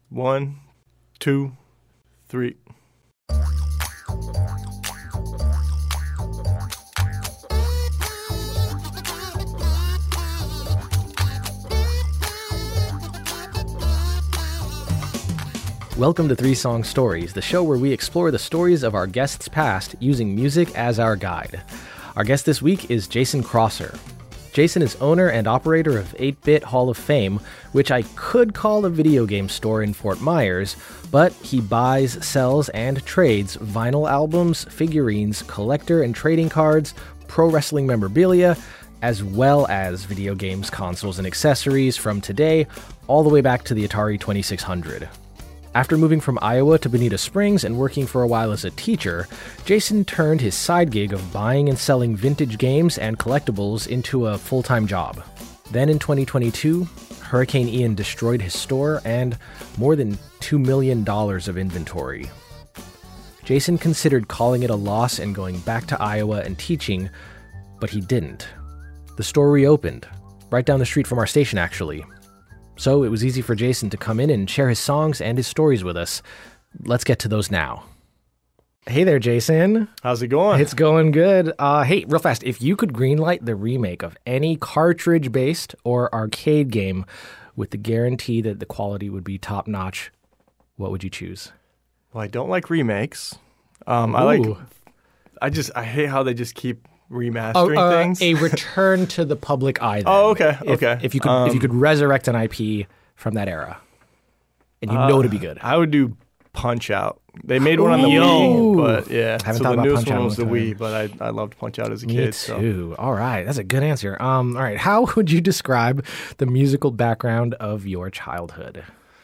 1, 2, 3. Welcome to Three Song Stories, the show where we explore the stories of our guests' past using music as our guide. Our guest this week is Jason Crosser. Jason is owner and operator of 8-Bit Hall of Fame, which I could call a video game store in Fort Myers, but he buys, sells, and trades vinyl albums, figurines, collector and trading cards, pro wrestling memorabilia, as well as video games, consoles, and accessories from today all the way back to the Atari 2600. After moving from Iowa to Bonita Springs and working for a while as a teacher, Jason turned his side gig of buying and selling vintage games and collectibles into a full-time job. Then in 2022, Hurricane Ian destroyed his store and more than $2 million of inventory. Jason considered calling it a loss and going back to Iowa and teaching, but he didn't. The store reopened, right down the street from our station actually. So it was easy for Jason to come in and share his songs and his stories with us. Let's get to those now. Hey there, Jason. How's it going? It's going good. Hey, real fast, if you could greenlight the remake of any cartridge-based or arcade game with the guarantee that the quality would be top-notch, what would you choose? Well, I don't like remakes. I hate how they just keep remastering things. A return to the public eye. Then. Oh, okay, okay. If you could resurrect an IP from that era, and you know it'd be good. I would do Punch-Out. They made one on the Wii, but yeah. Haven't so thought the about newest Punch-Out one was the in a long Wii, but I loved Punch-Out as a Me kid. too. All right, that's a good answer. All right, how would you describe the musical background of your childhood?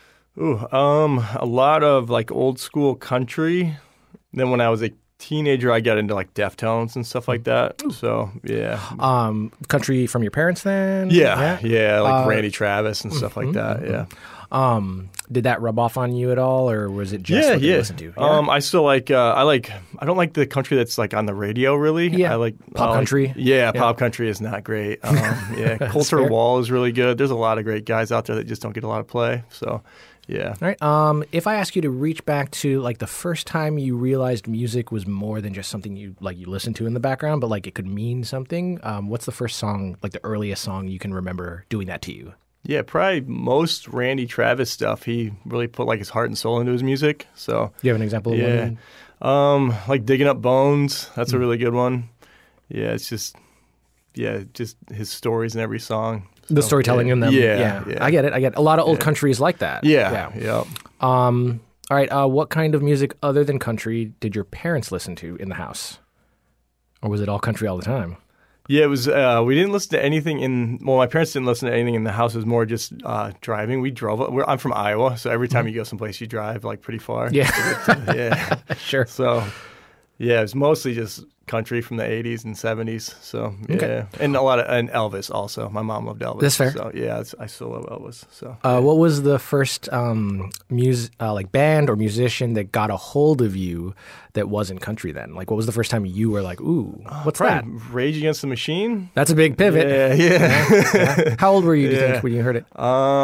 A lot of like old school country. Then when I was a teenager, I got into like Deftones and stuff like that. So yeah. Country from your parents then? Yeah, like Randy Travis and stuff like that. Yeah. Did that rub off on you at all, or was it just what you listened to? Yeah? I still like. I don't like the country that's like on the radio. Really, Yeah. I like Pop country. Pop country is not great. Coulter fair. Wall is really good. There's a lot of great guys out there that just don't get a lot of play. So. Yeah. All right. If I ask you to reach back to like the first time you realized music was more than just something you listened to in the background, but like it could mean something, what's the first song, like the earliest song you can remember doing that to you? Yeah, probably most Randy Travis stuff. He really put like his heart and soul into his music. So. Do you have an example of one? Like Digging Up Bones. That's a really good one. Yeah, it's just his stories in every song. The storytelling in them. Yeah. I get it. A lot of old country is like that. Yeah. All right. What kind of music other than country did your parents listen to in the house? Or was it all country all the time? Yeah, it was. We didn't listen to anything my parents didn't listen to anything in the house. It was more just driving. We drove. I'm from Iowa, so every time you go someplace, you drive like pretty far. Yeah. Yeah. Sure. So, yeah, it was mostly just country from the 80s and 70s. So, yeah. Okay. And and Elvis also. My mom loved Elvis. That's fair. So, yeah, I still love Elvis. So, what was the first band or musician that got a hold of you that wasn't country then? Like, what was the first time you were like, ooh, what's that? Rage Against the Machine. That's a big pivot. Yeah. How old were you, do you think, when you heard it?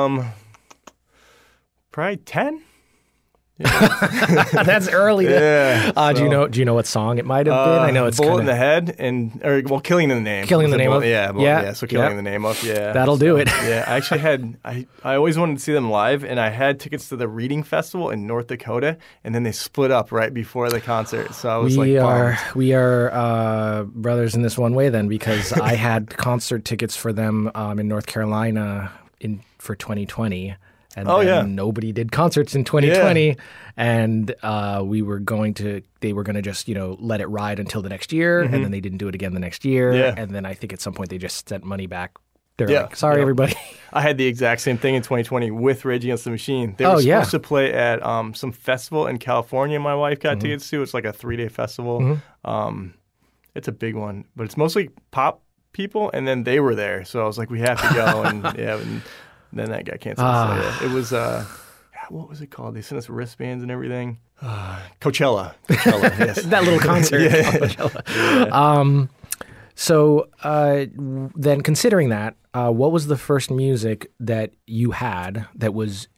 Probably 10. That's early. Yeah. Do you know what song it might have been? I know it's Bullet in the Head Killing in the Name. Killing in the Name of. So Killing in the Name of. Yeah. That'll do it. Yeah. I actually I always wanted to see them live, and I had tickets to the Reading Festival in North Dakota, and then they split up right before the concert. So I was bummed. We are brothers in this one way then, because I had concert tickets for them in North Carolina for 2020. And nobody did concerts in 2020, and they were going to just, let it ride until the next year, and then they didn't do it again the next year, and then I think at some point they just sent money back. They're like, sorry, everybody. I had the exact same thing in 2020 with Rage Against the Machine. They were supposed to play at some festival in California my wife got tickets to. It's like a 3-day festival. It's a big one, but it's mostly pop people, and then they were there, so I was like, we have to go, and then that got canceled. So, it was, what was it called? They sent us wristbands and everything. Coachella, yes. That little concert. Coachella. So then considering that, what was the first music that you had that was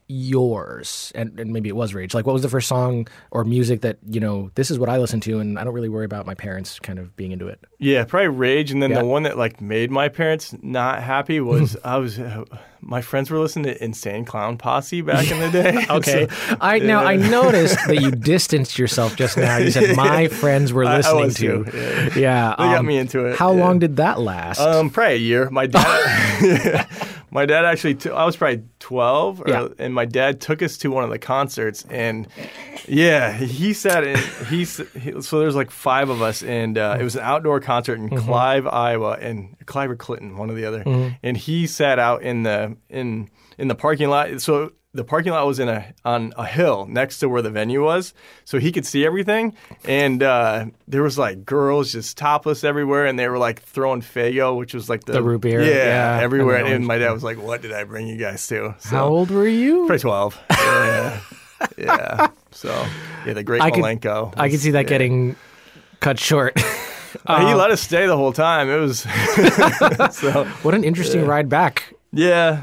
yours, and maybe it was Rage, like what was the first song or music that, this is what I listen to and I don't really worry about my parents kind of being into it? Yeah, probably Rage. And then the one that like made my parents not happy was my friends were listening to Insane Clown Posse back in the day. Okay. So, I noticed that you distanced yourself just now. You said my friends were listening to. Yeah. They got me into it. How long did that last? Probably a year. My dad my dad actually I was probably 12 and my dad took us to one of the concerts, and he sat in so there's like 5 of us, and it was an outdoor concert in Clive, Iowa, and Clive or Clinton, one or the other. And he sat out in the parking lot. So the parking lot was on a hill next to where the venue was, so he could see everything. And there was like girls just topless everywhere, and they were like throwing Faygo, which was like the root beer, everywhere. And my dad was like, "What did I bring you guys to?" So, how old were you? Probably 12. Yeah. So the Great Malenko. I could see that getting cut short. He let us stay the whole time. It was so, what an interesting ride back. Yeah.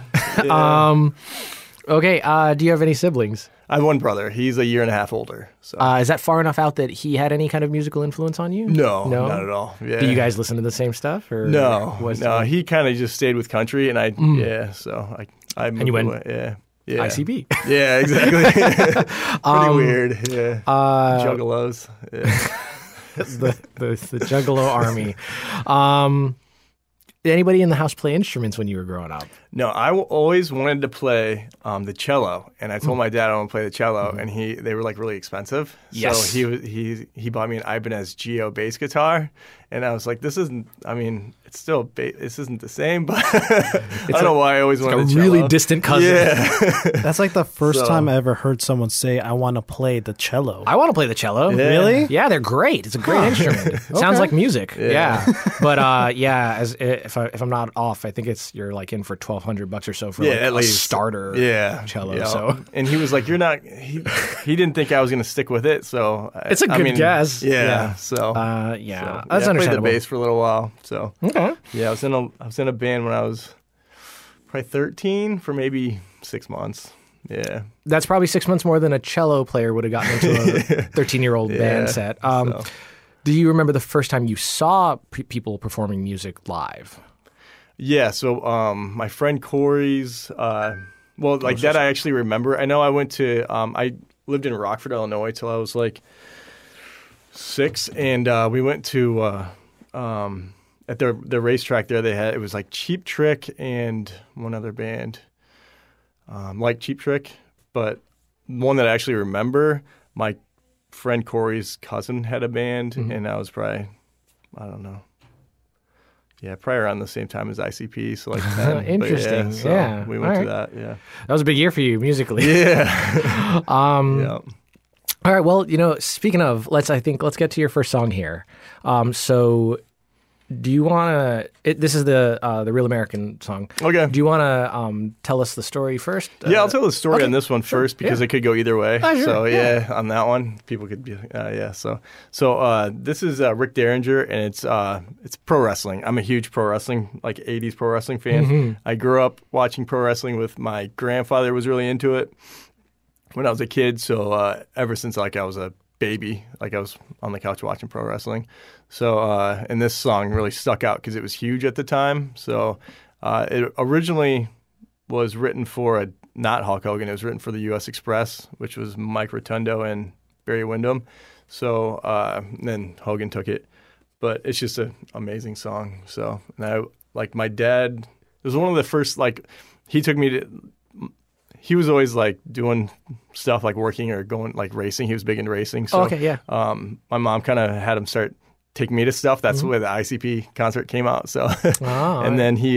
Okay. Do you have any siblings? I have one brother. He's a year and a half older. So. Is that far enough out that he had any kind of musical influence on you? No, not at all. Yeah. Do you guys listen to the same stuff? Or no. He kind of just stayed with country, and I moved away. Yeah. ICP. Yeah, exactly. Pretty weird. Yeah. Juggalos. Yeah. the Juggalo army. Anybody in the house play instruments when you were growing up? No, I always wanted to play the cello, and I told my dad I want to play the cello, and they were like really expensive. Yes. So he bought me an Ibanez Geo bass guitar, and I was like, this isn't. I mean, it's still this isn't the same, but I don't know why I always wanted the cello. Really distant cousin. Yeah. That's like the first time I ever heard someone say, "I want to play the cello." I want to play the cello. Yeah. Really? Yeah, they're great. It's a great instrument. It sounds like music. Yeah. But if I'm not off, I think you're like in for $1,200 or so for at a least. starter cello. Yeah. So, and he was like, "You're not." He didn't think I was going to stick with it, so it's a good guess. Yeah. So that's understandable. I played the bass for a little while. So okay. Yeah, I was in a band when I was probably 13 for maybe 6 months. Yeah. That's probably 6 months more than a cello player would have gotten into a 13-year-old band set. Do you remember the first time you saw people performing music live? Yeah, so my friend Corey's, that I actually remember. I know I went to, I lived in Rockford, Illinois till I was like 6, and we went to, at the racetrack there, it was like Cheap Trick and one other band, like Cheap Trick, but one that I actually remember, my friend Corey's cousin had a band, and I was probably, I don't know. Yeah, probably around the same time as ICP, so like 10. Interesting. So we went to that. Yeah, that was a big year for you musically. Yeah. All right. Well, speaking of, let's get to your first song here. So, do you want to? This is the Real American song. Okay. Do you want to tell us the story first? Yeah, I'll tell the story on this one first because it could go either way. Sure. So on that one, people could be So this is Rick Derringer, and it's pro wrestling. I'm a huge pro wrestling, like 80s pro wrestling fan. I grew up watching pro wrestling with my grandfather. Was really into it when I was a kid. So ever since I was a baby, I was on the couch watching pro wrestling. So, and this song really stuck out because it was huge at the time. So, it originally was written for not Hulk Hogan. It was written for the U.S. Express, which was Mike Rotundo and Barry Windham. So, then Hogan took it. But it's just an amazing song. So, and my dad, it was one of the first, he took me to, he was always doing stuff working or going racing. He was big into racing. So, my mom kind of had him start taking me to stuff. That's where the ICP concert came out. So, and then he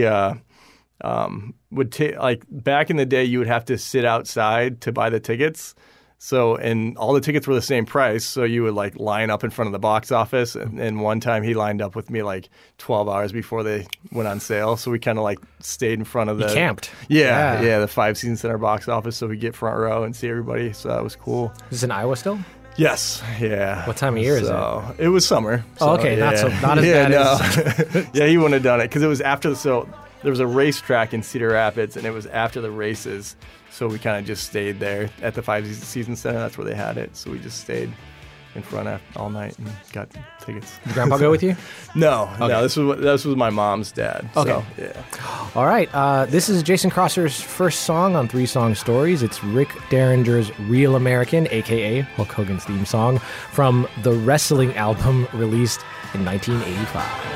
would take back in the day, you would have to sit outside to buy the tickets. So, and all the tickets were the same price. So you would line up in front of the box office. And one time he lined up with me 12 hours before they went on sale. So we kind of stayed in front of the... You camped. Yeah, the 5 Seasons Center box office. So we get front row and see everybody. So that was cool. Is this in Iowa still? Yes, yeah. What time of year is it? It was summer. So, okay, not as bad as... Yeah, he wouldn't have done it because it was after... So there was a racetrack in Cedar Rapids and it was after the races. So we kind of just stayed there at the Five Seasons Center. That's where they had it. So we just stayed in front all night and got tickets. Did Grandpa go with you? No. This was my mom's dad. Okay. So, yeah. All right. This is Jason Crosser's first song on 3 Song Stories. It's Rick Derringer's Real American, a.k.a. Hulk Hogan's theme song, from the Wrestling album released in 1985.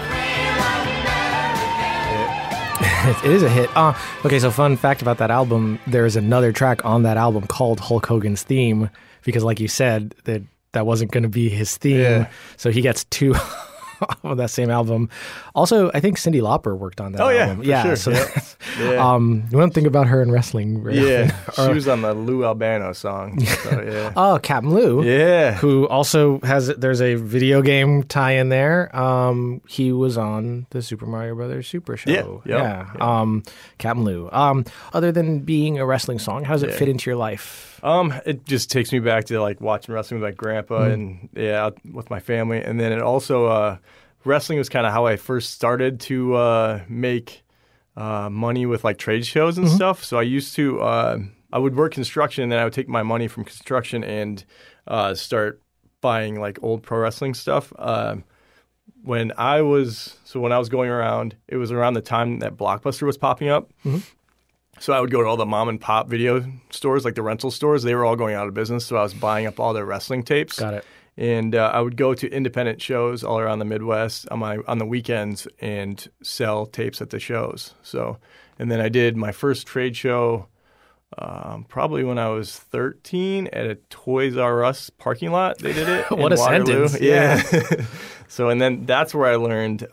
It is a hit. Okay, so fun fact about that album, there's another track on that album called Hulk Hogan's Theme, because like you said, that wasn't going to be his theme. Yeah. So he gets 2 on that same album. Also, I think Cyndi Lauper worked on that album. Yeah, sure. So you don't think about her in wrestling. Right? She was on the Lou Albano song. So, yeah. Oh, Captain Lou. Yeah. Who also there's a video game tie-in there. He was on the Super Mario Brothers Super Show. Yeah. Captain Lou. Other than being a wrestling song, how does it fit into your life? It just takes me back to like watching wrestling with my grandpa and with my family. And then it also, wrestling was kind of how I first started to make money with like trade shows and stuff. So I used to, I would work construction and then I would take my money from construction and start buying like old pro wrestling stuff. When I was going around, it was around the time that Blockbuster was popping up. Mm-hmm. So I would go to all the mom and pop video stores, like the rental stores. They were all going out of business, so I was buying up all their wrestling tapes. Got it. And I would go to independent shows all around the Midwest on the weekends and sell tapes at the shows. So, and then I did my first trade show probably when I was 13 at a Toys R Us parking lot. They did it. What a Waterloo. sentence! Yeah. So, and then that's where I learned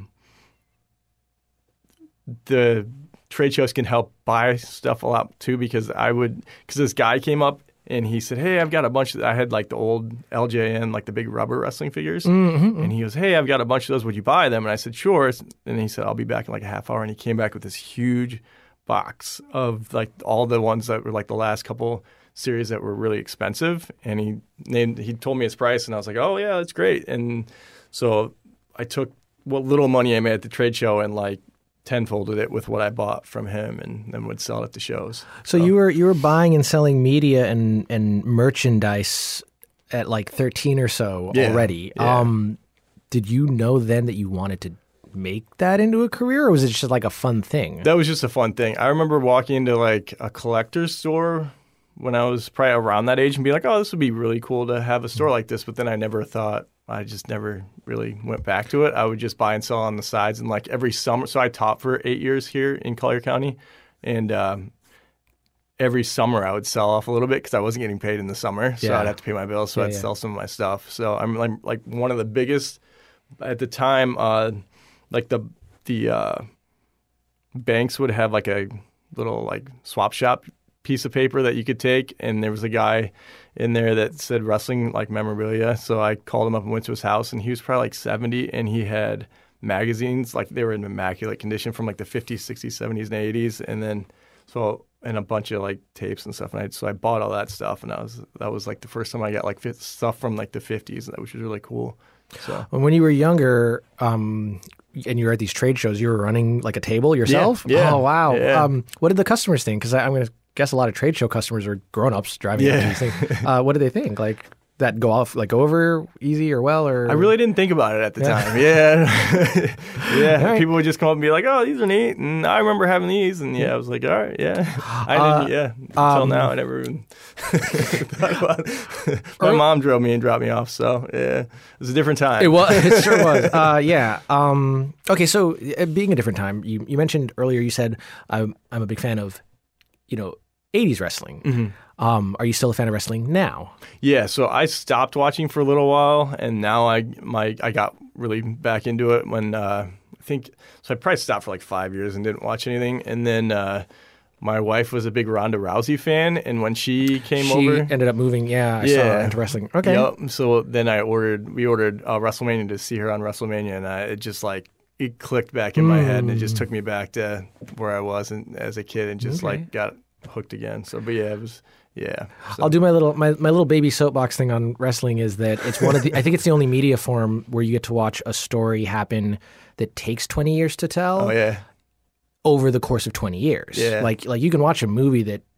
the trade shows can help buy stuff a lot too, because this guy came up and he said, "Hey, I've got a bunch I had like the old LJN, like the big rubber wrestling figures." Mm-hmm. And he goes, "Hey, I've got a bunch of those. Would you buy them?" And I said, "Sure." And he said, "I'll be back in like a half hour." And he came back with this huge box of like all the ones that were like the last couple series that were really expensive. And he told me his price and I was like, "Oh yeah, that's great." And so I took what little money I made at the trade show and like tenfolded it with what I bought from him, and then would sell it at the shows. So you were buying and selling media and merchandise at like 13 or so already. Yeah. Did you know then that you wanted to make that into a career, or was it just like a fun thing? That was just a fun thing. I remember walking into like a collector's store when I was probably around that age and being like, "Oh, this would be really cool to have a store like this." But then I just never really went back to it. I would just buy and sell on the sides, and like every summer. So I taught for 8 years here in Collier County, and every summer I would sell off a little bit because I wasn't getting paid in the summer, so I'd have to pay my bills. So I'd sell some of my stuff. So I'm like one of the biggest at the time. Like the banks would have like a little like swap shop piece of paper that you could take, and there was a guy in there that said wrestling like memorabilia. So I called him up and went to his house, and he was probably like 70, and he had magazines like they were in immaculate condition from like the 50s, 60s, 70s, and 80s, and then and a bunch of like tapes and stuff. And I bought all that stuff, and that was like the first time I got like stuff from like the 50s, which was really cool. So when you were younger, and you were at these trade shows, you were running like a table yourself? Yeah. Oh wow. Yeah. What did the customers think? Because I'm going to guess a lot of trade show customers are grown-ups driving up these things. What did they think? Like that go over easy or well? Or I really didn't think about it at the time. Yeah. Right. People would just come up and be like, "Oh, these are neat," and I remember having these, and I was like, "All right, yeah." I didn't. Until now, I never even thought about it. My mom drove me and dropped me off, so yeah, it was a different time. It was. It sure was. Okay, so being a different time, you mentioned earlier. You said I'm a big fan of, 80s wrestling. Mm-hmm. Are you still a fan of wrestling now? Yeah, so I stopped watching for a little while, and now I got really back into it when I probably stopped for like 5 years and didn't watch anything, and then my wife was a big Ronda Rousey fan, and when she came over, she ended up moving. I saw into wrestling. Okay, yep. So then we ordered WrestleMania to see her on WrestleMania, and it just like it clicked back in my head, and it just took me back to where I was as a kid, and just like got hooked again. So, but yeah, it was. Yeah, so. I'll do my little baby soapbox thing on wrestling is that it's one of the I think it's the only media form where you get to watch a story happen that takes 20 years to tell. Oh yeah. Over the course of 20 years. Yeah. Like you can watch a movie that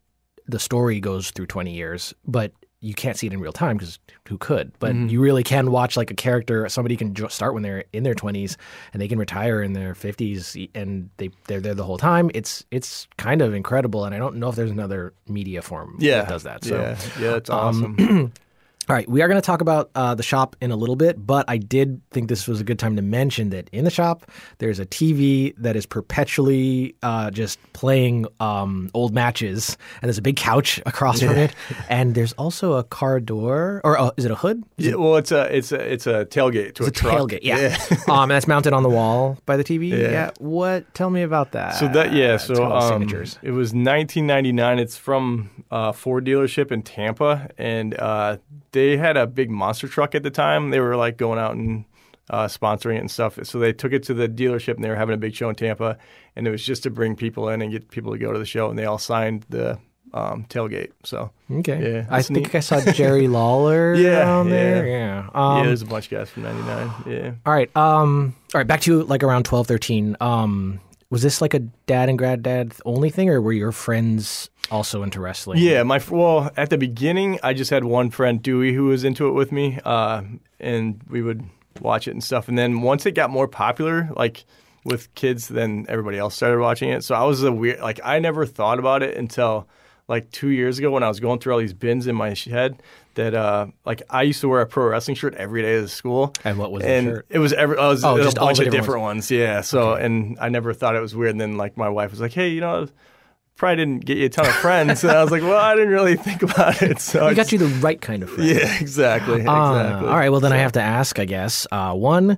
the story goes through 20 years, but you can't see it in real time because who could? But you really can watch like a character. Somebody can start when they're in their 20s and they can retire in their 50s, and they're there the whole time. It's kind of incredible, and I don't know if there's another media form that does that. So, yeah, it's awesome. All right, we are going to talk about the shop in a little bit, but I did think this was a good time to mention that in the shop, there's a TV that is perpetually just playing old matches, and there's a big couch across from it, and there's also a car door, or is it a hood? Well, it's a tailgate to a truck. Tailgate, yeah. And that's mounted on the wall by the TV. Yeah. Tell me about that. So signatures. It was 1999. It's from Ford dealership in Tampa, and they had a big monster truck at the time. They were like going out and sponsoring it and stuff. So they took it to the dealership, and they were having a big show in Tampa. And it was just to bring people in and get people to go to the show. And they all signed the tailgate. So okay, I think I saw Jerry Lawler down there. Yeah, there's a bunch of guys from '99. Yeah. All right. Back to like around 12, 13. Was this like a dad and granddad only thing, or were your friends also into wrestling? Yeah, at the beginning, I just had one friend, Dewey, who was into it with me, and we would watch it and stuff. And then once it got more popular, like with kids, then everybody else started watching it. So I was I never thought about it until like 2 years ago when I was going through all these bins in my head. That I used to wear a pro wrestling shirt every day to school. And what was the shirt? It was just a bunch of different ones. Yeah. So and I never thought it was weird. And then like my wife was like, "Hey, probably didn't get you a ton of friends." And I was like, "Well, I didn't really think about it." So you got you the right kind of friend. Yeah, exactly. All right. Well, then I have to ask, I guess. One,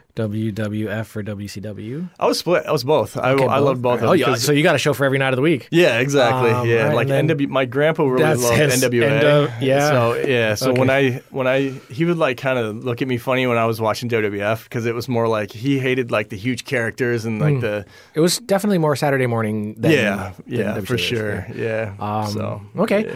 WWF or WCW? I was split. I was both. I loved both. Oh, yeah. So you got a show for every night of the week. Yeah, exactly. Right, like my grandpa really loved NWA. So when he would like kind of look at me funny when I was watching WWF because it was more like he hated like the huge characters and like It was definitely more Saturday morning than than for sure. Yeah. Okay.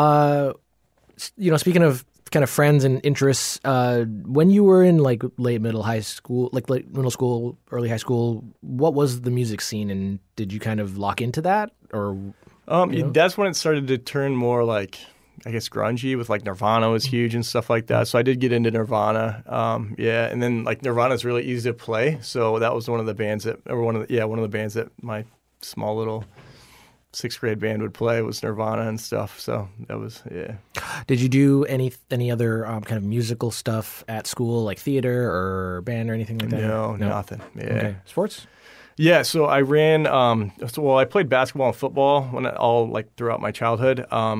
Yeah. Speaking of kind of friends and interests, when you were in like late middle school, early high school, what was the music scene, and did you kind of lock into that, or that's when it started to turn more like, I guess, grungy, with like Nirvana was huge and stuff like that. So I did get into Nirvana. And then like Nirvana is really easy to play, so that was one of the bands that my small little 6th grade band would play was Nirvana and stuff. So that was, Did you do any other kind of musical stuff at school, like theater or band or anything like that? No, nothing. Yeah. Okay. Sports? Yeah, so I ran. I played basketball and football throughout my childhood.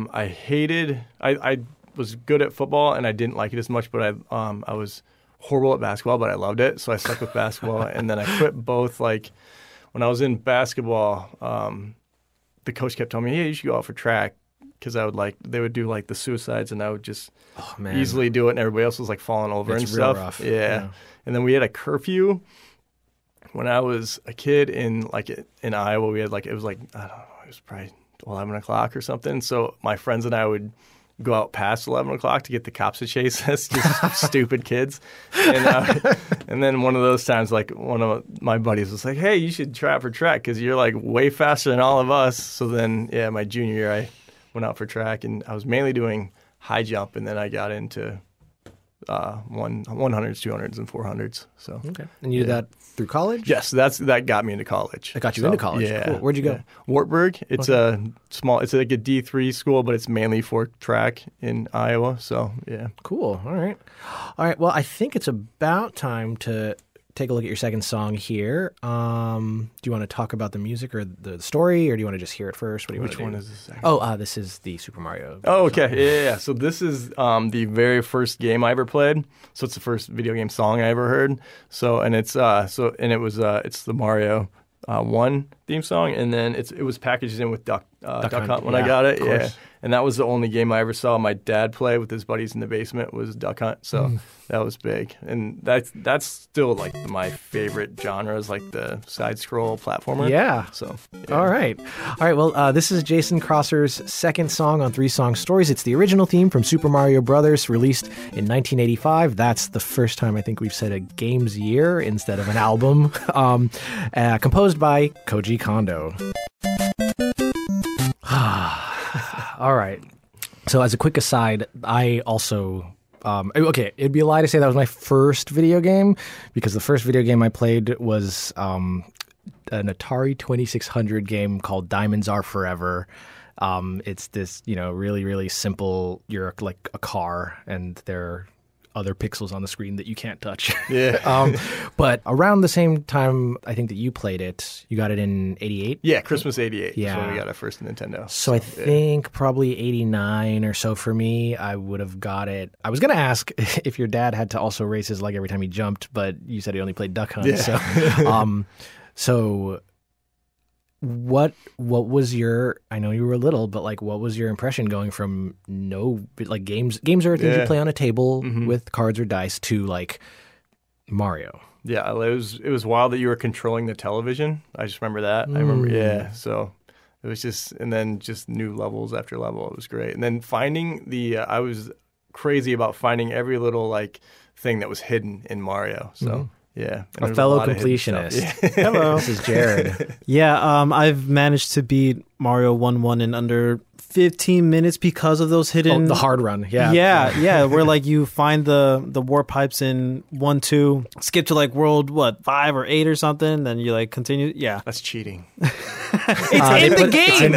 I was good at football and I didn't like it as much, but I was horrible at basketball, but I loved it, so I stuck with basketball. And then I quit both. Like when I was in basketball, the coach kept telling me, "Hey, you should go out for track," because they would do like the suicides, and I would just easily do it, and everybody else was like falling over and stuff. Rough. Yeah. And then we had a curfew when I was a kid in Iowa. We had it was probably 11 o'clock or something. So my friends and I would go out past 11 o'clock to get the cops to chase us, just stupid kids. And then one of those times, like one of my buddies was like, "Hey, you should try out for track because you're like way faster than all of us." So then, my junior year, I went out for track, and I was mainly doing high jump, and then I got into 100s, 200s, and 400s. So okay, and you did that through college? Yes, that got me into college. That got you into college. Yeah. Cool. Where'd you go? Wartburg. It's it's like a D3 school, but it's mainly for track in Iowa. So yeah. Cool. All right. Well, I think it's about time to take a look at your second song here. Do you want to talk about the music or the story, or do you want to just hear it first? Which one is this? This is the Super Mario. Oh, okay. Yeah. So this is the very first game I ever played. So it's the first video game song I ever heard. So and it's it's the Mario 1 theme song, and then it was packaged in with Duck Hunt when I got it. Yeah. And that was the only game I ever saw my dad play with his buddies in the basement was Duck Hunt. So that was big. And that's still like my favorite genre is like the side scroll platformer. Yeah. So All right. Well, this is Jason Crosser's second song on 3 Song Stories. It's the original theme from Super Mario Brothers, released in 1985. That's the first time I think we've said a game's year instead of an album. Composed by Koji Kondo. All right. So as a quick aside, I also... okay, it'd be a lie to say that was my first video game, because the first video game I played was an Atari 2600 game called Diamonds Are Forever. It's this, really, really simple. You're like a car, and there are other pixels on the screen that you can't touch. Yeah. But around the same time, I think that you played it. You got it in 88? Yeah, Christmas 88 yeah. is when we got our first Nintendo. So I think probably 89 or so for me, I would have got it. I was going to ask if your dad had to also raise his leg every time he jumped, but you said he only played Duck Hunt. Yeah. So what was your, I know you were little, but like what was your impression going from games are things you play on a table with cards or dice to like Mario? Yeah, it was wild that you were controlling the television. I just remember that. I remember, so it was and then just new levels after level. It was great. And then finding I was crazy about finding every little like thing that was hidden in Mario. So yeah. A fellow completionist. Yeah. Hello. This is Jared. Yeah, I've managed to beat Mario 1-1 in under 15 minutes because of those hidden... the hard run, yeah. Yeah, where like you find the warp pipes in 1-2, skip to like world, 5 or 8 or something, then you like continue, yeah. That's cheating. It's in the game! It's in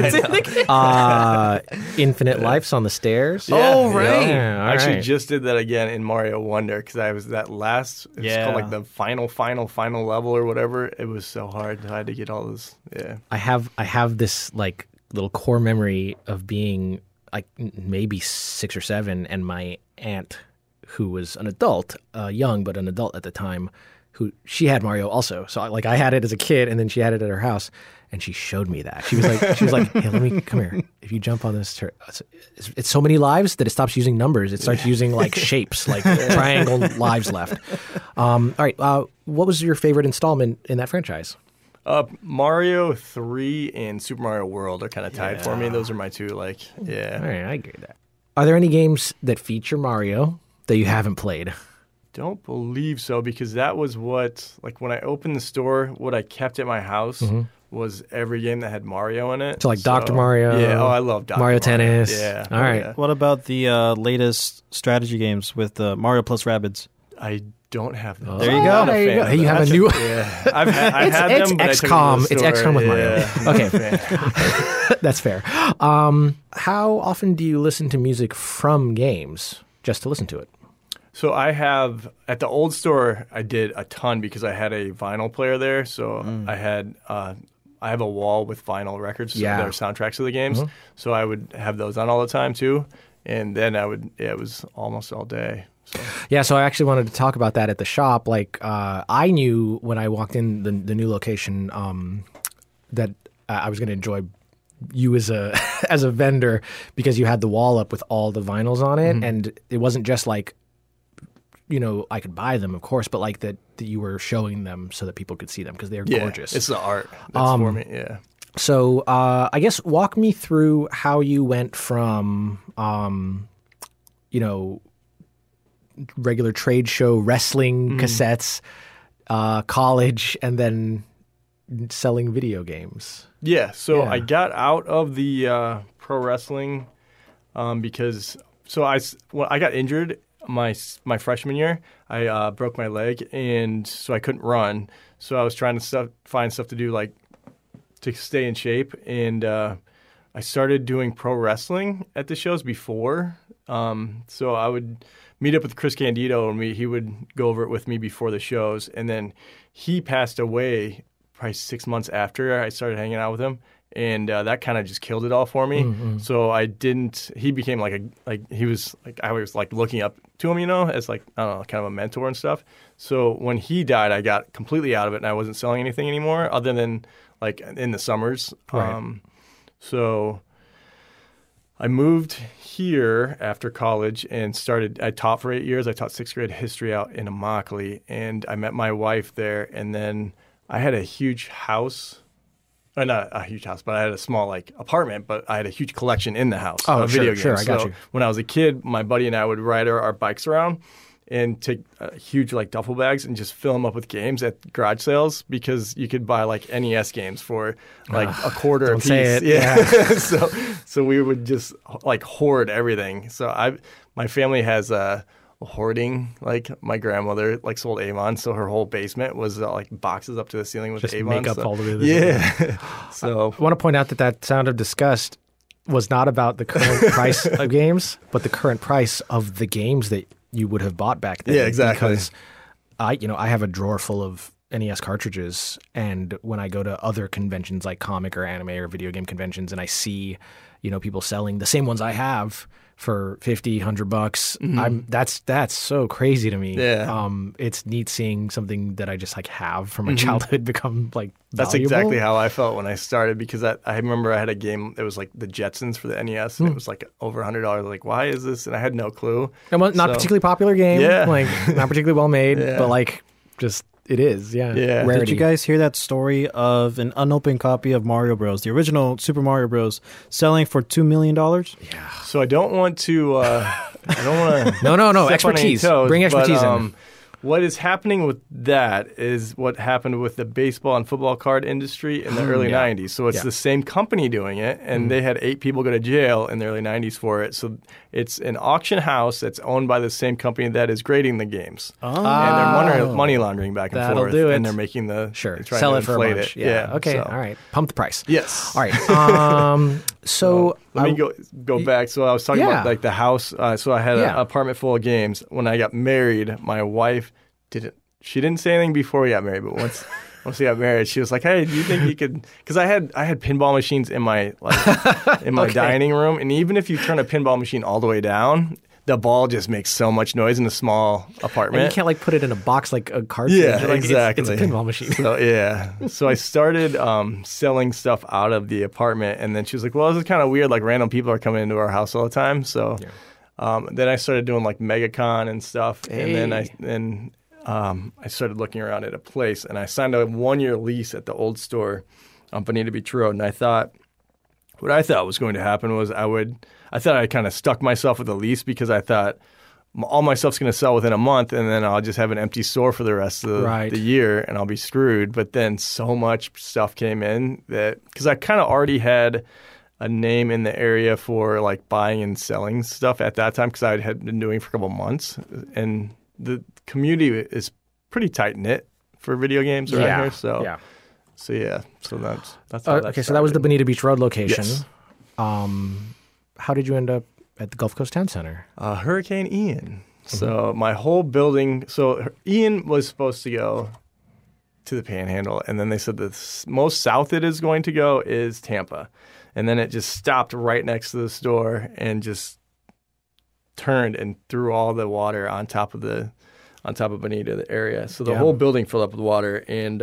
the game. Infinite Life's on the stairs. Yeah. Oh, right. Yeah, I actually just did that again in Mario Wonder because I was that last, it's called like the final level or whatever. It was so hard. I had to get all those, yeah. I have this like little core memory of being like maybe 6 or 7, and my aunt, who was an adult, young but an adult at the time, she had Mario also. So like I had it as a kid, and then she had it at her house, and she showed me that. She was like, hey, let me come here. If you jump on this, it's so many lives that it stops using numbers. It starts using like shapes, like triangle lives left. All right, what was your favorite installment in that franchise? Mario 3 and Super Mario World are kind of tied for me. Those are my two, All right, I get that. Are there any games that feature Mario that you haven't played? Don't believe so, because that was what, like when I opened the store, what I kept at my house was every game that had Mario in it. So like Dr. Mario. Yeah, I love Dr. Mario Tennis. Yeah. All right. Yeah. What about the latest strategy games with Mario plus Rabbids? I don't have them. There you go. There you go. Hey, you have a new... Yeah. I had them, but XCOM. It's XCOM with Mario. Yeah. Okay. That's fair. How often do you listen to music from games just to listen to it? So I have, at the old store, I did a ton because I had a vinyl player there. So I have a wall with vinyl records that are soundtracks of the games. So I would have those on all the time too. And then it was almost all day. So. Yeah, so I actually wanted to talk about that at the shop. Like, I knew when I walked in the new location that I was going to enjoy you as a as a vendor, because you had the wall up with all the vinyls on it, and it wasn't just like, I could buy them, of course, but like that you were showing them so that people could see them because they're gorgeous. It's the art that's for me. Yeah. So I guess walk me through how you went from, regular trade show wrestling cassettes, college, and then selling video games. Yeah, so I got out of the pro wrestling because I got injured my freshman year. I broke my leg, and so I couldn't run. So I was trying to find stuff to do, like to stay in shape, and I started doing pro wrestling at the shows before. So I would meet up with Chris Candido, and he would go over it with me before the shows. And then he passed away probably 6 months after I started hanging out with him. And that kind of just killed it all for me. So I didn't. He became he was like, I was like looking up to him, as like, I don't know, kind of a mentor and stuff. So when he died, I got completely out of it, and I wasn't selling anything anymore, other than like in the summers. Right. So I moved here after college and I taught for 8 years. I taught 6th grade history out in Immokalee, and I met my wife there. And then I had a huge house. Not a huge house, but I had a small apartment, but I had a huge collection in the house of video games. Sure, I got so you. When I was a kid, my buddy and I would ride our bikes around, and take huge like duffel bags and just fill them up with games at garage sales because you could buy like NES games for like a quarter a piece. Say it. Yeah. so we would just like hoard everything. So my family has hoarding. Like my grandmother like sold Avon, so her whole basement was like boxes up to the ceiling with just Avon. Make up all the way to the ceiling. So I want to point out that sound of disgust was not about the current price of games, but the current price of the games that you would have bought back then. Yeah, exactly. Because I have a drawer full of NES cartridges, and when I go to other conventions like comic or anime or video game conventions, and I see, people selling the same ones I have for $50, $100, that's so crazy to me. Yeah. It's neat seeing something that I just like have from my childhood become like That's valuable. exactly how I felt when I started, because I remember I had a game that was like the Jetsons for the NES, and it was like over $100. Like, why is this? And I had no clue. Not particularly popular game. Yeah. Like not particularly well made, Yeah. but like just it is. Yeah. Yeah. Rarity. Did you guys hear that story of an unopened copy of Mario Bros, the original Super Mario Bros, selling for $2 million? Yeah. So I don't want to. I don't want to. No. Expertise. Bring expertise in. What is happening with that is what happened with the baseball and football card industry in the early 90s. So it's the same company doing it, and they had 8 people go to jail in the early 90s for it. So it's an auction house that's owned by the same company that is grading the games. Oh. And they're money laundering back and That'll forth. do it. And they're making the... Sure. Trying Sell to it for a inflate bunch. it. Yeah. Okay. So. All right. Pump the price. Yes. All right. So let me go back. So I was talking about like the house. So I had an apartment full of games. When I got married, my wife She didn't say anything before we got married, but once we got married, she was like, "Hey, do you think you could?" Because I had pinball machines in my dining room, and even if you turn a pinball machine all the way down, the ball just makes so much noise in a small apartment. And you can't like put it in a box like a cartridge. Yeah, like, exactly. It's a pinball machine. So I started selling stuff out of the apartment, and then she was like, "Well, this is kind of weird. Like random people are coming into our house all the time." So then I started doing like MegaCon and stuff, and then I started looking around at a place, and I signed a 1-year lease at the old store on Bonita Beach Road. And what I thought was going to happen was I thought I kind of stuck myself with a lease because I thought all my stuff's going to sell within a month, and then I'll just have an empty store for the rest of the year, and I'll be screwed. But then so much stuff came in because I kind of already had a name in the area for like buying and selling stuff at that time because I had been doing it for a couple months, and the community is pretty tight knit for video games around here. So that's how okay. So that was the Bonita Beach Road location. Yes. How did you end up at the Gulf Coast Town Center? Hurricane Ian. So my whole building. So Ian was supposed to go to the Panhandle, and then they said the most south it is going to go is Tampa, and then it just stopped right next to the store and just turned and threw all the water on top of Bonita, the area. So the whole building filled up with water. And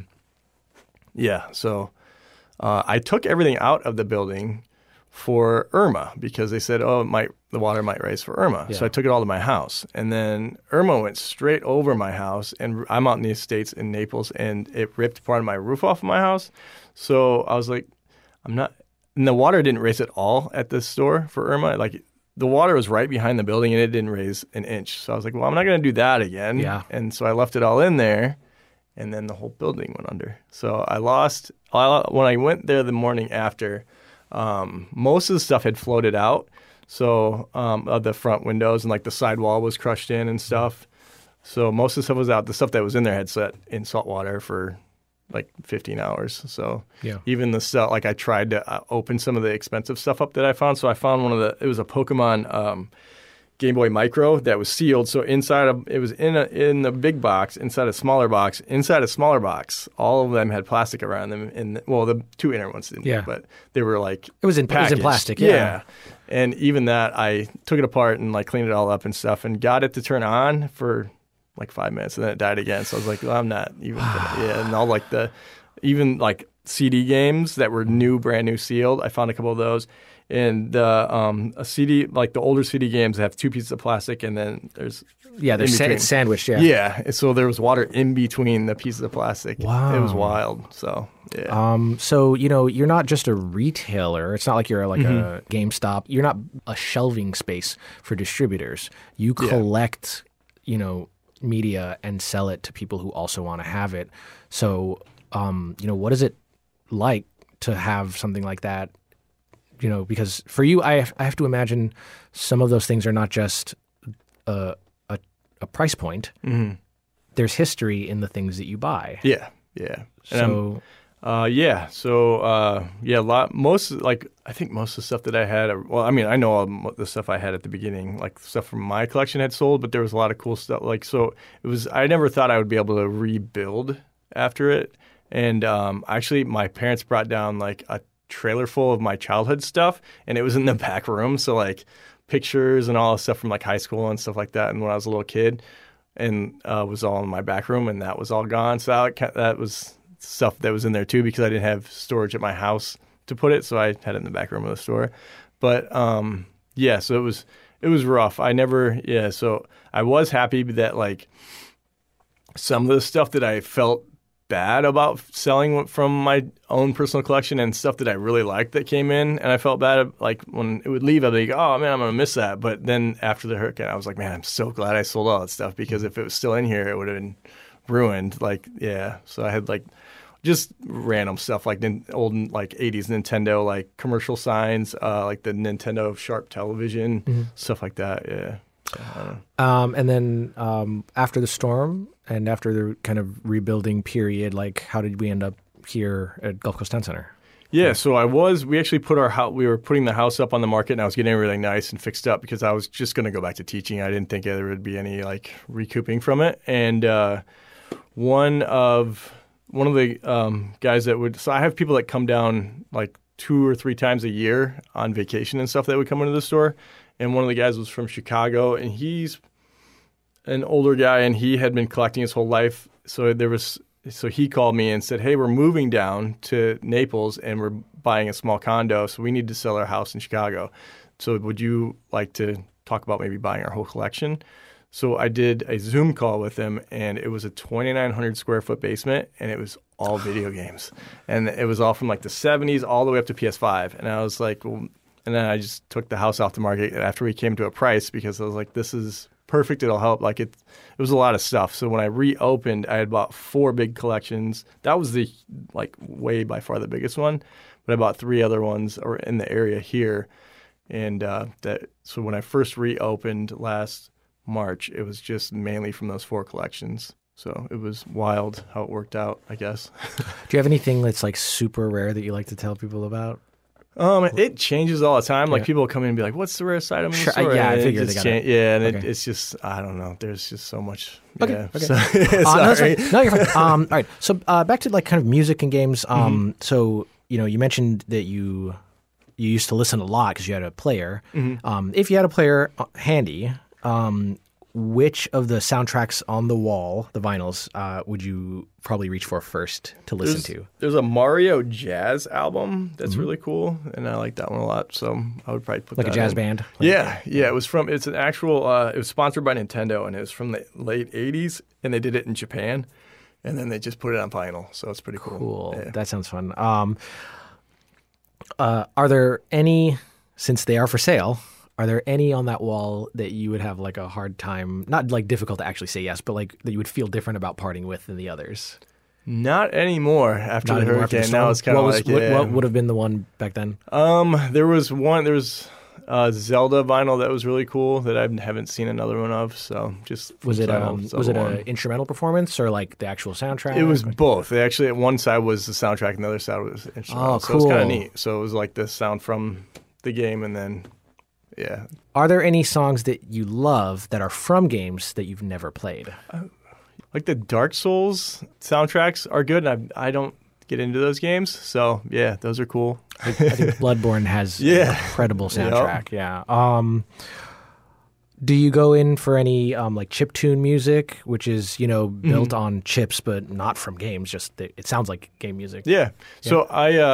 so I took everything out of the building for Irma because they said, the water might rise for Irma. Yeah. So I took it all to my house. And then Irma went straight over my house, and I'm out in the Estates in Naples, and it ripped part of my roof off of my house. So I was like, and the water didn't raise at all at the store for Irma. Like, the water was right behind the building, and it didn't raise an inch. So I was like, well, I'm not going to do that again. Yeah. And so I left it all in there, and then the whole building went under. So when I went there the morning after, most of the stuff had floated out. So of the front windows and like the sidewall was crushed in and stuff. So most of the stuff was out. The stuff that was in there had sat in salt water for like 15 hours. So even the stuff, like I tried to open some of the expensive stuff up that I found. So I found it was a Pokemon Game Boy Micro that was sealed. So it was in the big box, inside a smaller box, all of them had plastic around them. And the 2 inner ones didn't, but they were like it was in plastic. Yeah. And even that, I took it apart and like cleaned it all up and stuff, and got it to turn on for like 5 minutes, and then it died again. So I was like, well, I'm not even and all like even like CD games that were brand new sealed, I found a couple of those. And a CD, like the older CD games have 2 pieces of plastic, and then there's it's sandwiched. Yeah. So there was water in between the pieces of plastic. Wow. It was wild. So so you're not just a retailer. It's not like you're like a GameStop. You're not a shelving space for distributors. You collect media and sell it to people who also want to have it. So, what is it like to have something like that? Because for you, I have to imagine some of those things are not just a price point. Mm-hmm. There's history in the things that you buy. Yeah. So, I think most of the stuff that I had, I know all the stuff I had at the beginning, like stuff from my collection had sold, but there was a lot of cool stuff. I never thought I would be able to rebuild after it. And actually, my parents brought down like a trailer full of my childhood stuff, and it was in the back room. So like pictures and all the stuff from like high school and stuff like that, and when I was a little kid, and was all in my back room, and that was all gone. So that was stuff that was in there too, because I didn't have storage at my house to put it, so I had it in the back room of the store. But so it was rough. So I was happy that like some of the stuff that I felt bad about selling from my own personal collection and stuff that I really liked that came in, and I felt bad like when it would leave, I'd be like, oh man, I'm gonna miss that. But then after the hurricane, I was like, man, I'm so glad I sold all that stuff, because if it was still in here, it would have been ruined. So I had like just random stuff like old like 80s Nintendo like commercial signs, like the Nintendo Sharp television, stuff like that. Yeah. And then after the storm and after the kind of rebuilding period, like how did we end up here at Gulf Coast Town Center? Yeah, so we actually put we were putting the house up on the market, and I was getting everything nice and fixed up because I was just going to go back to teaching. I didn't think there would be any like recouping from it. And one of the guys so I have people that come down like 2 or 3 times a year on vacation and stuff that would come into the store. And one of the guys was from Chicago, and he's an older guy, and he had been collecting his whole life. So he called me and said, hey, we're moving down to Naples, and we're buying a small condo, so we need to sell our house in Chicago. So would you like to talk about maybe buying our whole collection? So I did a Zoom call with him, and it was a 2,900 square foot basement, and it was all video games. And it was all from like the 70s all the way up to PS5. And I was like, well, and then I just took the house off the market after we came to a price, because I was like, this is perfect. It'll help. Like it was a lot of stuff. So when I reopened, I had bought 4 big collections. That was the like way by far the biggest one. But I bought 3 other ones in the area here. And so when I first reopened last March, it was just mainly from those 4 collections. So it was wild how it worked out, I guess. Do you have anything that's like super rare that you like to tell people about? It changes all the time. Like people will come in and be like, "What's the rarest item in the store?" Yeah, I figured they got it. Yeah, and it's just I don't know. There's just so much. Okay. Yeah. Okay. So, sorry. No, you're fine. All right. So back to like kind of music and games. So you mentioned that you used to listen a lot because you had a player. If you had a player handy, which of the soundtracks on the wall, the vinyls, would you probably reach for first to listen to? There's a Mario jazz album that's really cool, and I like that one a lot. So I would probably put like that a jazz in. band. Yeah. It's an actual. It was sponsored by Nintendo, and it was from the late '80s, and they did it in Japan, and then they just put it on vinyl. So it's pretty cool. Cool. Yeah. That sounds fun. Are there any, since they are for sale? Are there any on that wall that you would have like a hard time, not like difficult to actually say yes, but like that you would feel different about parting with than the others? Not anymore after the hurricane. Now it's kind of like, what would have been the one back then? There was Zelda vinyl that was really cool that I haven't seen another one of. So just was it an instrumental performance or like the actual soundtrack? It was both. They actually, at one side was the soundtrack and the other side was instrumental. Oh, cool. So it was kind of neat. So it was like the sound from the game and then. Yeah. Are there any songs that you love that are from games that you've never played? Like the Dark Souls soundtracks are good, and I don't get into those games. So, yeah, those are cool. I think Bloodborne has an incredible soundtrack. Yep. Yeah. Do you go in for any like chiptune music, which is, built on chips but not from games, just it sounds like game music? Yeah. So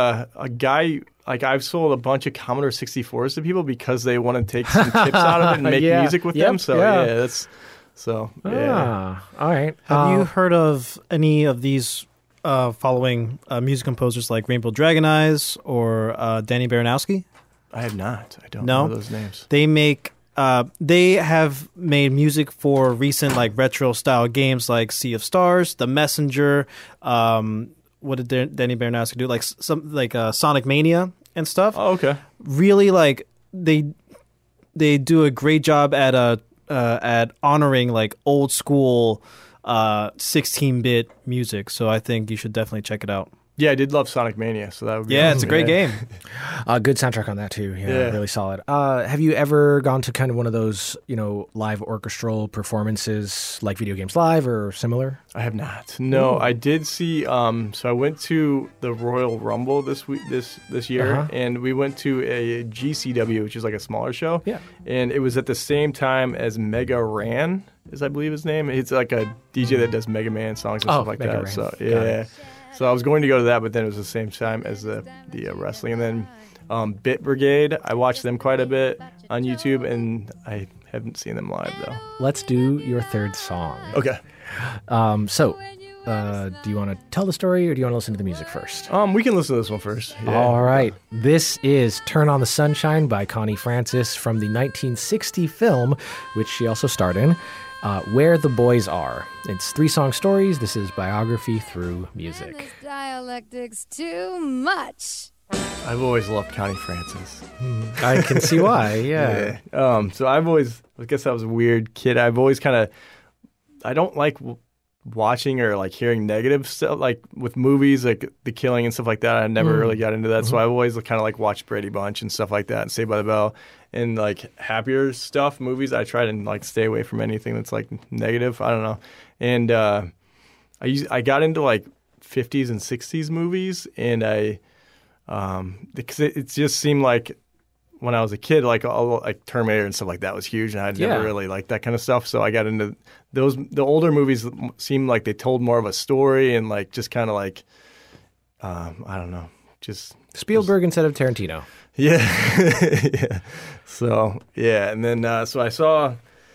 I've sold a bunch of Commodore 64s to people because they want to take some chips out of it and make music with them. So all right. Have you heard of any of these following music composers like Rainbow Dragon Eyes or Danny Baranowski? I have not. I don't know those names. They make They have made music for recent like retro style games like Sea of Stars, The Messenger. What did Denny Baranowski do? Like some like Sonic Mania and stuff. Oh, okay. Really, like they do a great job at honoring like old school 16-bit music. So I think you should definitely check it out. Yeah, I did love Sonic Mania, so that would be awesome. It's a great game. Good soundtrack on that too. Yeah, really solid. Have you ever gone to kind of one of those, live orchestral performances like Video Games Live or similar? I have not. No, I did see. So I went to the Royal Rumble this year, and we went to a GCW, which is like a smaller show. Yeah, and it was at the same time as Mega Ran, is I believe his name. It's like a DJ that does Mega Man songs and stuff like Mega that. Ran. So yeah. So I was going to go to that, but then it was the same time as the wrestling. And then Bit Brigade, I watched them quite a bit on YouTube, and I haven't seen them live, though. Let's do your third song. Okay. Do you want to tell the story, or do you want to listen to the music first? We can listen to this one first. Yeah. All right. This is Turn on the Sunshine by Connie Francis from the 1960 film, which she also starred in. Where the Boys Are. It's 3-song stories. This is biography through music. This dialectic's too much. I've always loved Connie Francis. I can see why, yeah. So I guess I was a weird kid. I've always I don't like watching or like hearing negative stuff, like with movies, like the killing and stuff like that. I never really got into that. So I've always kind of like watched Brady Bunch and stuff like that and Saved by the Bell. And like happier stuff, movies, I try to like stay away from anything that's like negative. I don't know. And I got into like 50s and 60s movies, and because it just seemed like when I was a kid, like all like Terminator and stuff like that was huge, and I'd never really liked that kind of stuff. So I got into those. The older movies seemed like they told more of a story, and like just kind of like I don't know, just Spielberg instead of Tarantino. Yeah. Yeah. So, yeah. And then, so I saw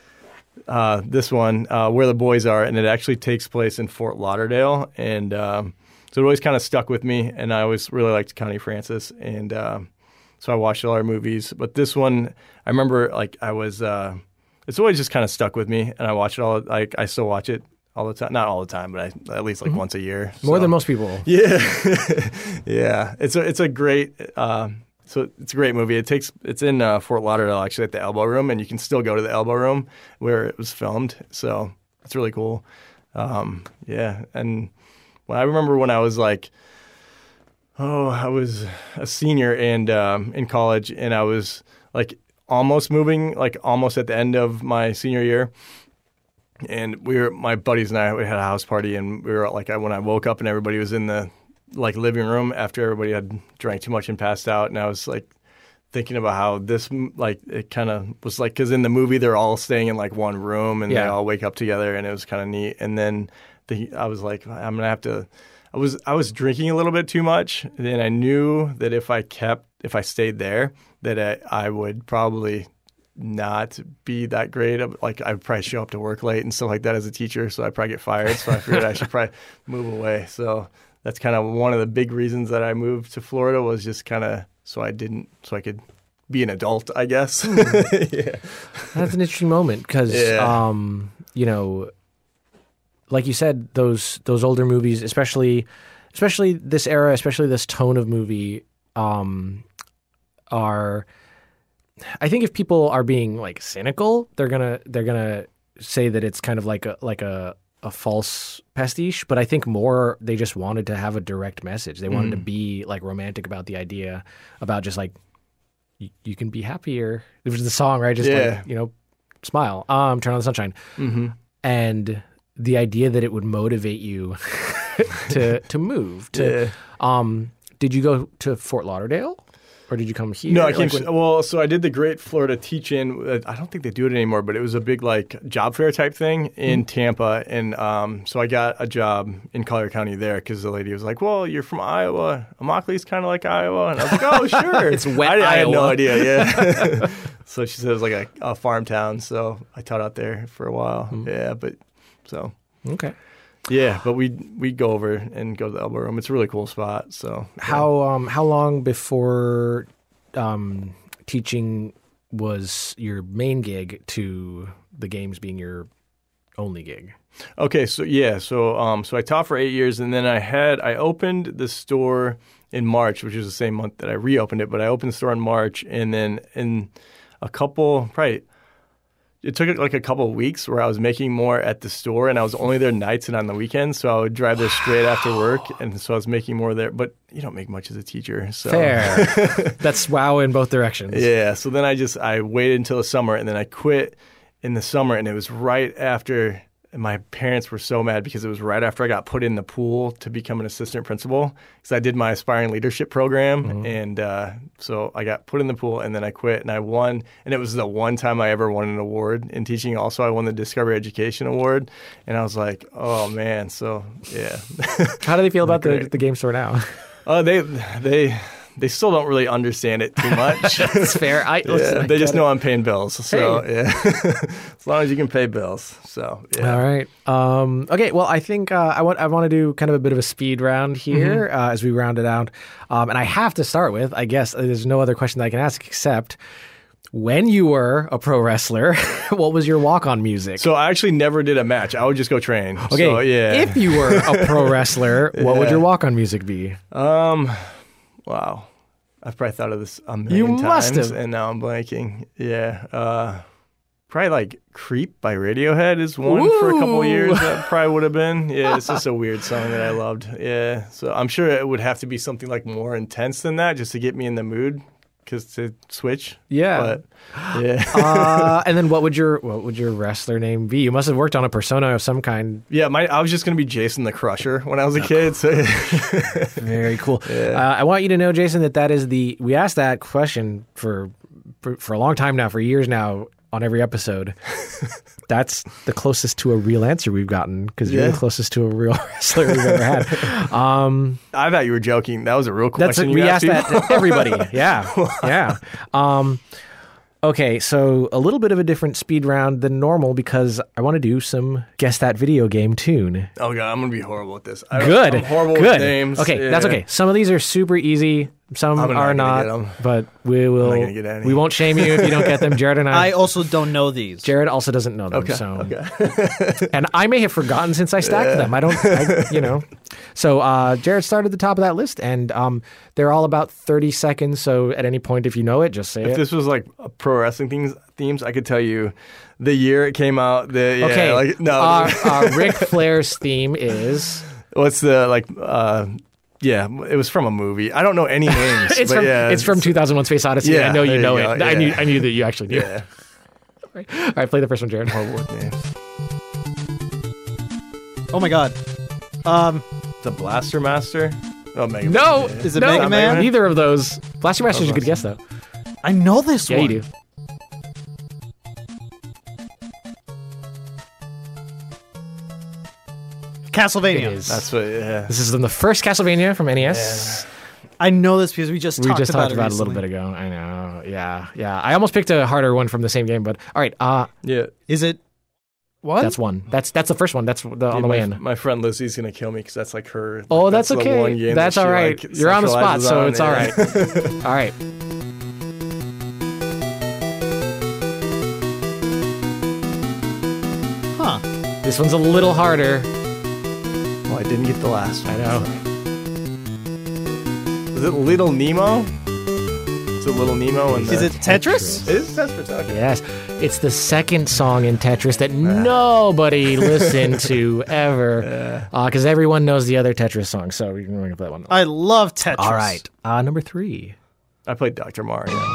this one, Where the Boys Are, and it actually takes place in Fort Lauderdale. And so it always kind of stuck with me, and I always really liked Connie Francis. And so I watched all her movies. But this one, I remember, like, it's always just kind of stuck with me, and I watch it all, like, I still watch it all the time. Not all the time, but at least like once a year. More than most people. Yeah. Yeah. It's a great... So it's a great movie. It's in Fort Lauderdale, actually, at the Elbow Room, and you can still go to the Elbow Room where it was filmed. So it's really cool. Yeah, and I remember when I was like, I was a senior and in college, and I was like almost moving, like almost at the end of my senior year. And my buddies and we had a house party, and we were like, when I woke up and everybody was in the like living room after everybody had drank too much and passed out, and I was like thinking about how this, like, it kind of was like, because in the movie they're all staying in like one room and they all wake up together, and it was kind of neat. And then I was like, I'm gonna have to. I was drinking a little bit too much, and I knew that if I stayed there, that I would probably not be that great. Like, I'd probably show up to work late and stuff like that as a teacher, so I'd probably get fired. So I figured I should probably move away. So that's kind of one of the big reasons that I moved to Florida, was just kind of so I could be an adult, I guess. Yeah. That's an interesting moment because, like you said, those older movies, especially this era, especially this tone of movie, are. I think if people are being like cynical, they're gonna say that it's kind of like a false pastiche. But I think more they just wanted to have a direct message. They wanted to be like romantic about the idea about just like you can be happier. It was the song, right? Just like, smile. Turn on the sunshine. Mm-hmm. And the idea that it would motivate you to move. Did you go to Fort Lauderdale? Or did you come here? No, I came. So I did the Great Florida Teach-In. I don't think they do it anymore, but it was a big like job fair type thing in Tampa, and so I got a job in Collier County there because the lady was like, "Well, you're from Iowa. Immokalee's kind of like Iowa," and I was like, "Oh, sure." It's wet Iowa. I had no idea. Yeah. So she said it was like a farm town, so I taught out there for a while. Yeah, but so okay. Yeah, but we go over and go to the Elbow Room. It's a really cool spot. So how long before teaching was your main gig to the games being your only gig? Okay, so I taught for 8 years, and then I opened the store in March, which was the same month that I reopened it. But I opened the store in March, and then in it took like a couple of weeks where I was making more at the store, and I was only there nights and on the weekends. So I would drive there straight after work, and so I was making more there. But you don't make much as a teacher. So. Fair. That's wow in both directions. Yeah. So then I waited until the summer, and then I quit in the summer, and it was right after. And my parents were so mad because it was right after I got put in the pool to become an assistant principal because I did my aspiring leadership program. And so I got put in the pool, and then I quit, and I won. And it was the one time I ever won an award in teaching. Also, I won the Discovery Education Award. And I was like, oh, man. So, yeah. How do they feel about the game store now? They still don't really understand it too much. That's fair. They just know I'm paying bills. So, yeah. As long as you can pay bills. So, yeah. All right. Okay, well, I think I want to do kind of a bit of a speed round here as we round it out. And I have to start with, I guess, there's no other question that I can ask except, when you were a pro wrestler, what was your walk-on music? So I actually never did a match. I would just go train. Okay, so, yeah. If you were a pro wrestler, what would your walk-on music be? Wow. I've probably thought of this a million times. You must have. And now I'm blanking. Yeah. Probably like Creep by Radiohead is one for a couple of years. That probably would have been. Yeah, it's just a weird song that I loved. Yeah. So I'm sure it would have to be something like more intense than that just to get me in the mood. Because to switch, yeah, but, yeah. And then what would your wrestler name be? You must have worked on a persona of some kind. Yeah, I was just gonna be Jason the Crusher when I was a kid. So. Very cool. Yeah. I want you to know, Jason, that is we asked that question for a long time now, for years now, on every episode. That's the closest to a real answer we've gotten because you're the closest to a real wrestler we've ever had. I thought you were joking. That was a real question. We asked that to everybody. Yeah. Yeah. Okay, so a little bit of a different speed round than normal because I want to do some Guess That Video Game tune. Oh, God, I'm going to be horrible at this. Good. I'm horrible with names. Okay, that's okay. Some of these are super easy. Some are not, but we will. I'm not gonna get any. We won't shame you if you don't get them. Jared and I also don't know these. Jared also doesn't know them. Okay. And I may have forgotten since I stacked them. So Jared started at the top of that list, and they're all about 30 seconds. So at any point, if you know it, just say it. If this was like pro wrestling themes, I could tell you the year it came out. Ric Flair's theme is. What's the Yeah, it was from a movie. I don't know any names. It's from 2001: Space Odyssey. Yeah, I know you know it. Yeah. I knew that you actually knew. Yeah. All right, play the first one, Jared. Horrible with names. Oh my God. The Blaster Master. Oh, Mega Man. No, is it Mega Man? Neither of those. Blaster Master is a good guess though. I know this one. Yeah, you do. Castlevania. It is. That's what. Yeah. This is the first Castlevania from NES. Yeah. I know this because we just talked about it a little bit ago. I know. Yeah. I almost picked a harder one from the same game, but all right. Yeah. Is it one? That's one. That's the first one. That's on the way in. My friend Lizzie's gonna kill me because that's like her. Oh, that's okay. One game that's all right. You're on the spot, so it's all right. All right. Huh. This one's a little harder. I didn't get the last one. I know. Is it Little Nemo? Is it Little Nemo? Is it Tetris? It is Tetris. Okay. Yes. It's the second song in Tetris that nobody listened to ever. Because everyone knows the other Tetris song. So we can play that one. I love Tetris. All right. Number 3. I played Dr. Mario. So.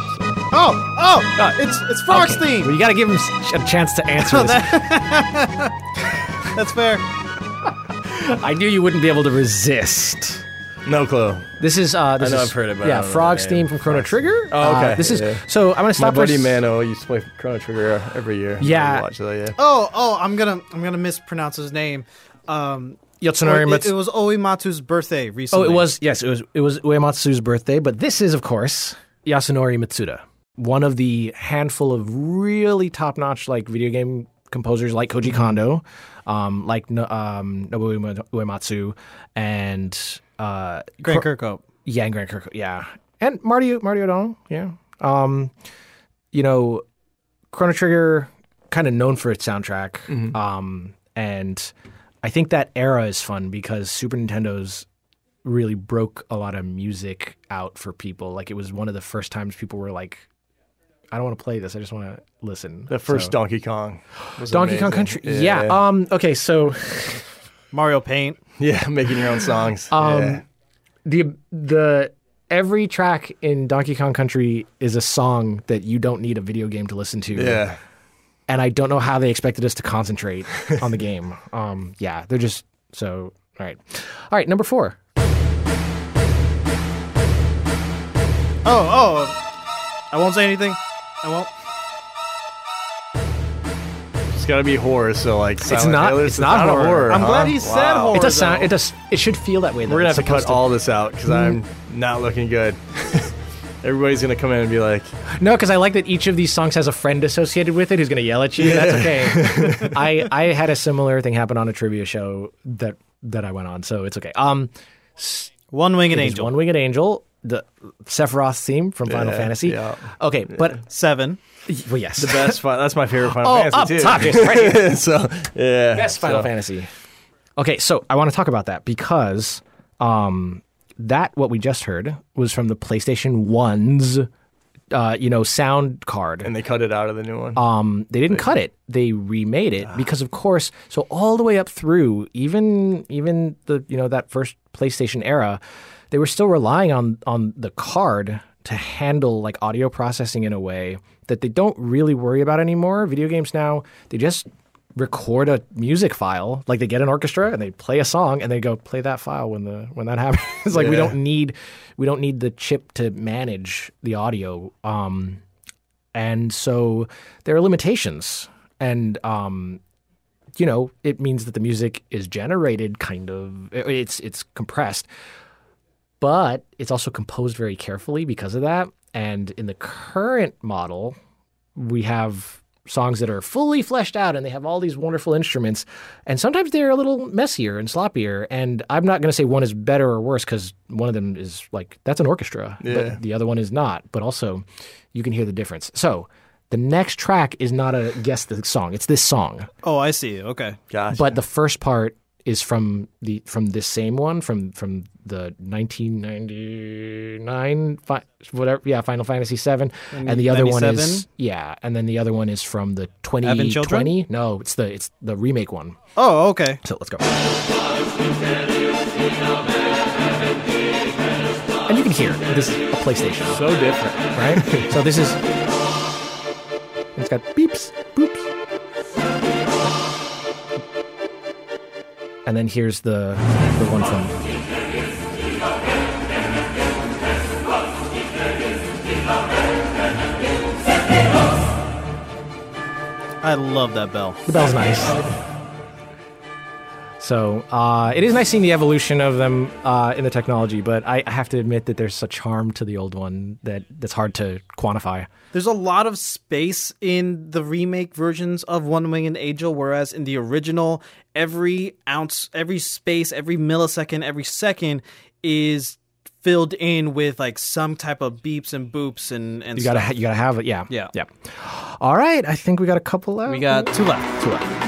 It's Frog's theme. Well, you got to give him a chance to answer this. That's fair. I knew you wouldn't be able to resist. No clue. This is. I know I've heard it, but yeah, Frog's theme from Chrono Trigger. Oh, okay. This is. So I'm gonna stop. My buddy Mano used to play Chrono Trigger every year. Yeah. Watch that, yeah. Oh, I'm gonna mispronounce his name. Yatsunori Matsuda. It was Uematsu's birthday recently. Oh, it was. Yes, it was Uematsu's birthday. But this is, of course, Yasunori Matsuda, one of the handful of really top-notch like video game composers like Koji Kondo, like Nobuo Uematsu, and Grant Kirkhope. Yeah, and Grant Kirkhope. Yeah, and Marty O'Donnell. Yeah. Chrono Trigger, kind of known for its soundtrack. And I think that era is fun because Super Nintendo's really broke a lot of music out for people. Like, it was one of the first times people were like, I don't want to play this. I just want to listen. The first Donkey Kong was Donkey amazing. Kong Country. Yeah. Okay, so Mario Paint. Yeah, making your own songs. The every track in Donkey Kong Country is a song that you don't need a video game to listen to. Yeah. And I don't know how they expected us to concentrate on the game. They're just so all right, number 4. I won't say anything. I won't. It's got to be horror, so like Silent not- Hill is it's not a horror. I'm glad he said horror. It does sound. It does. It should feel that way. Though. We're going It's to have to supposed cut all this out because I'm not looking good. Everybody's going to come in and be like, No, because I like that each of these songs has a friend associated with it who's going to yell at you. That's okay. I had a similar thing happen on a trivia show that I went on, so it's okay. One Winged It is Angel. One Winged Angel, the Sephiroth theme from Final Fantasy. yeah. Okay, but 7. well, yes, the best fun. That's my favorite Final Fantasy, up too. top, Jason, right here. So, yeah. Best Final Fantasy. Okay, so I want to talk about that because that what we just heard was from the PlayStation 1's sound card. And they cut it out of the new one. They didn't cut it. They remade it because, of course, so all the way up through even the that first PlayStation era, they were still relying on the card to handle like audio processing in a way that they don't really worry about anymore. Video games now, they just record a music file, like they get an orchestra and they play a song and they go play that file when that happens. It's like we don't need the chip to manage the audio, and so there are limitations, and it means that the music is generated it's compressed, but it's also composed very carefully because of that. And in the current model, we have songs that are fully fleshed out and they have all these wonderful instruments, and sometimes they're a little messier and sloppier. And I'm not going to say one is better or worse because one of them is like, that's an orchestra, but the other one is not. But also, you can hear the difference. So the next track is not a guess the song. It's this song. Oh, I see. Okay. Gotcha. But the first part is from this same one from the 1999 Final Fantasy VII, and the other one is and then the other one is from the 2020. No, it's the remake one. Oh, okay. So let's go. And you can hear this is a PlayStation. So different. Right? So this is, it's got beeps, boops. And then here's the one from... I love that bell. The bell's nice. So it is nice seeing the evolution of them in the technology, but I have to admit that there's a charm to the old one that's hard to quantify. There's a lot of space in the remake versions of One Winged Angel, whereas in the original, every ounce, every space, every millisecond, every second is filled in with like some type of beeps and boops and you gotta have it. Yeah. All right, I think we got a couple left. We got two left.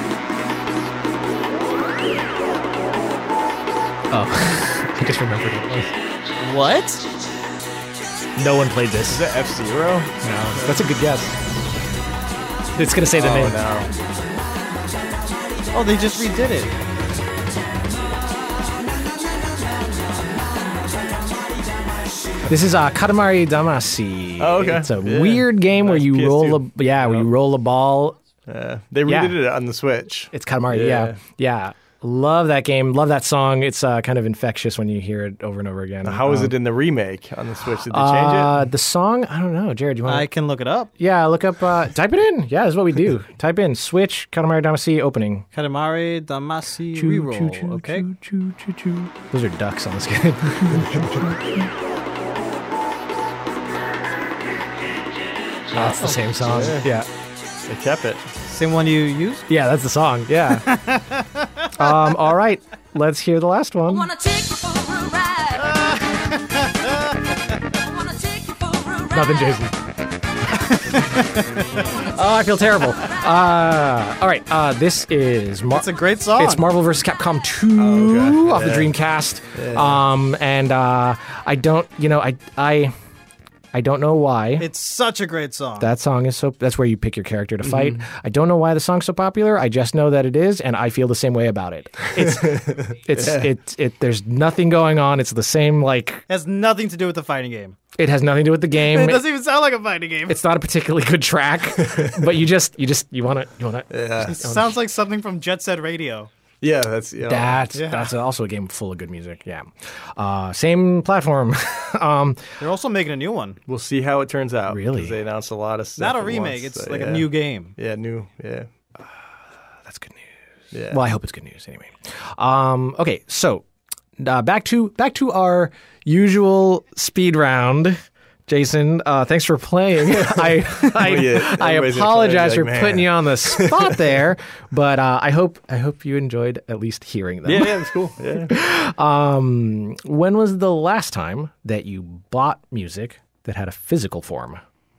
Oh, I just remembered it. What? No one played this. Is that F-Zero? No, that's a good guess. It's gonna say the name. No. Oh, they just redid it. This is Katamari Damacy. Oh, okay. It's a weird game where you roll where you roll a ball. They redid it on the Switch. It's Katamari. Yeah. Love that game. Love that song. It's kind of infectious when you hear it over and over again. How is it in the remake on the Switch? Did they change it? The song, I don't know. Jared, do you want? I can look it up. Yeah, look up. Type it in. Yeah, that's what we do. Type in Switch Katamari Damacy opening. Katamari Damacy reroll. Okay. Those are ducks on this game. That's the same song. Yeah. They kept it. Same one you used? Yeah, that's the song. Yeah. All right, let's hear the last one. Nothing, Jason. Oh, I feel terrible. All right, this is... It's a great song. It's Marvel vs. Capcom 2 off the Dreamcast. Yeah. And I don't, I don't know why. It's such a great song. That song is that's where you pick your character to fight. I don't know why the song's so popular. I just know that it is, and I feel the same way about it. There's nothing going on. It's the same, like... It has nothing to do with the fighting game. It has nothing to do with the game. It doesn't even sound like a fighting game. It's not a particularly good track, but you want to. Yeah. It sounds like something from Jet Set Radio. Yeah, that's That's also a game full of good music. Yeah, same platform. They're also making a new one. We'll see how it turns out. Really? 'Cause they announced a lot of stuff. Not a at remake. once, It's so, like a new game. Yeah, new. Yeah. That's good news. Yeah. Well, I hope it's good news anyway. Okay, so back to our usual speed round. Jason, thanks for playing. I apologize for putting you on the spot there, but I hope you enjoyed at least hearing them. Yeah, it was cool. Yeah. When was the last time that you bought music that had a physical form?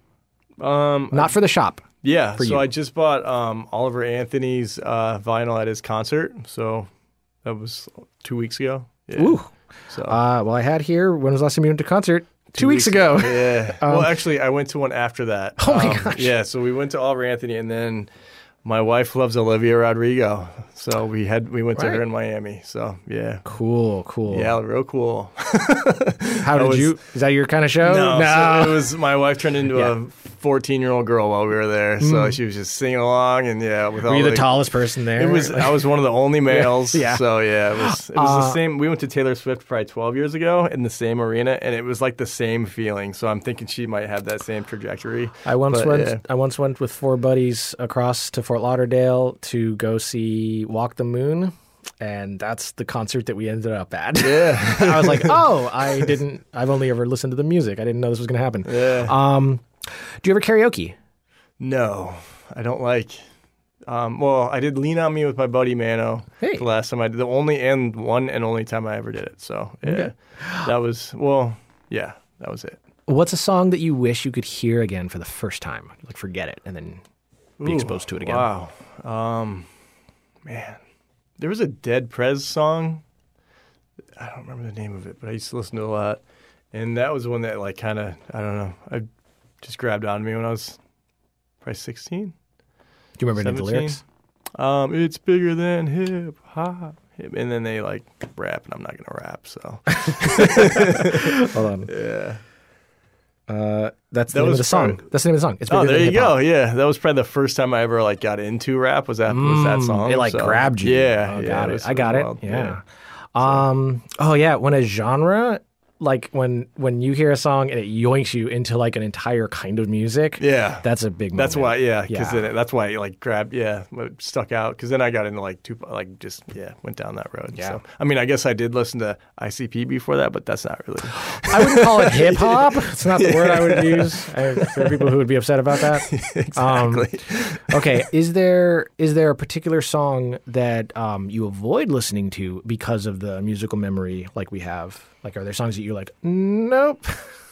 Not for the shop. Yeah, for so you. I just bought Oliver Anthony's vinyl at his concert. So that was 2 weeks ago. Yeah. Ooh. So Well, I had here, when was the last time you went to concert? 2 weeks ago. Yeah. Well, actually, I went to one after that. Oh, my gosh. Yeah, so we went to Oliver Anthony, and then my wife loves Olivia Rodrigo. So we went to her in Miami. So, yeah. Cool. Yeah, real cool. How did you? Is that your kind of show? No. So it was, my wife turned into a 14-year-old girl while we were there. So she was just singing along, and with all Were you the tallest person there? I was one of the only males. Yeah. So it was the same. We went to Taylor Swift probably 12 years ago in the same arena, and it was like the same feeling. So I'm thinking she might have that same trajectory. I once went with 4 buddies across to Fort Lauderdale to go see Walk the Moon. And that's the concert that we ended up at. Yeah. I was like, I've only ever listened to the music. I didn't know this was going to happen. Yeah. Do you ever karaoke? No, I don't like. Well, I did Lean on Me with my buddy Mano. Hey. The last time I did, the only and one and only time I ever did it. So, yeah. Okay. That was, that was it. What's a song that you wish you could hear again for the first time? Like, forget it, and then be exposed to it again. Wow. Man. There was a Dead Prez song. I don't remember the name of it, but I used to listen to it a lot. And that was one that, like, kind of, I don't know, I just grabbed on me when I was probably 16. Do you remember any of the lyrics? It's bigger than hip hop. And then they, like, rap, and I'm not going to rap, so. Hold on. Yeah. That's the name of the song. That's the name of the song. It's there than you hip-hop. go. Yeah, that was probably the first time I ever like got into rap. Was that song? It grabbed you. Yeah, got it. I got it. Yeah. So. When a genre, like when you hear a song and it yoinks you into like an entire kind of music. Yeah, that's a big moment. That's why. Yeah, because that's why it like grabbed. Yeah, it stuck out. Because then I got into like went down that road. Yeah. So, I mean, I guess I did listen to ICP before that, but that's not really. I wouldn't call it hip hop. It's not the word I would use. There are people who would be upset about that. Exactly. Okay, is there a particular song that you avoid listening to because of the musical memory like we have? Like, are there songs that you're like, nope?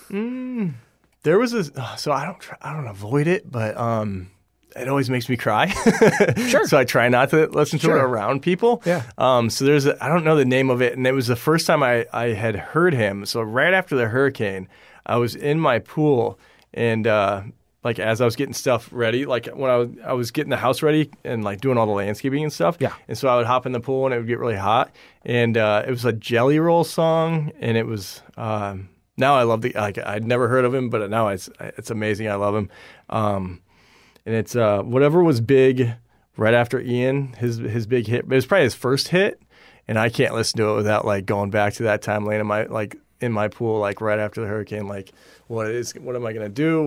There was so I don't avoid it, but it always makes me cry. Sure. So I try not to listen to it around people. Yeah. So there's I don't know the name of it, and it was the first time I had heard him. So right after the hurricane, I was in my pool, and like as I was getting stuff ready, like when I was getting the house ready and like doing all the landscaping and stuff. Yeah. And so I would hop in the pool and it would get really hot, and it was a Jelly Roll song, and it was. Now I love I'd never heard of him, but now it's amazing. I love him. And it's whatever was big right after Ian, his big hit. It was probably his first hit, and I can't listen to it without like going back to that time laying in my pool like right after the hurricane. Like what am I gonna do?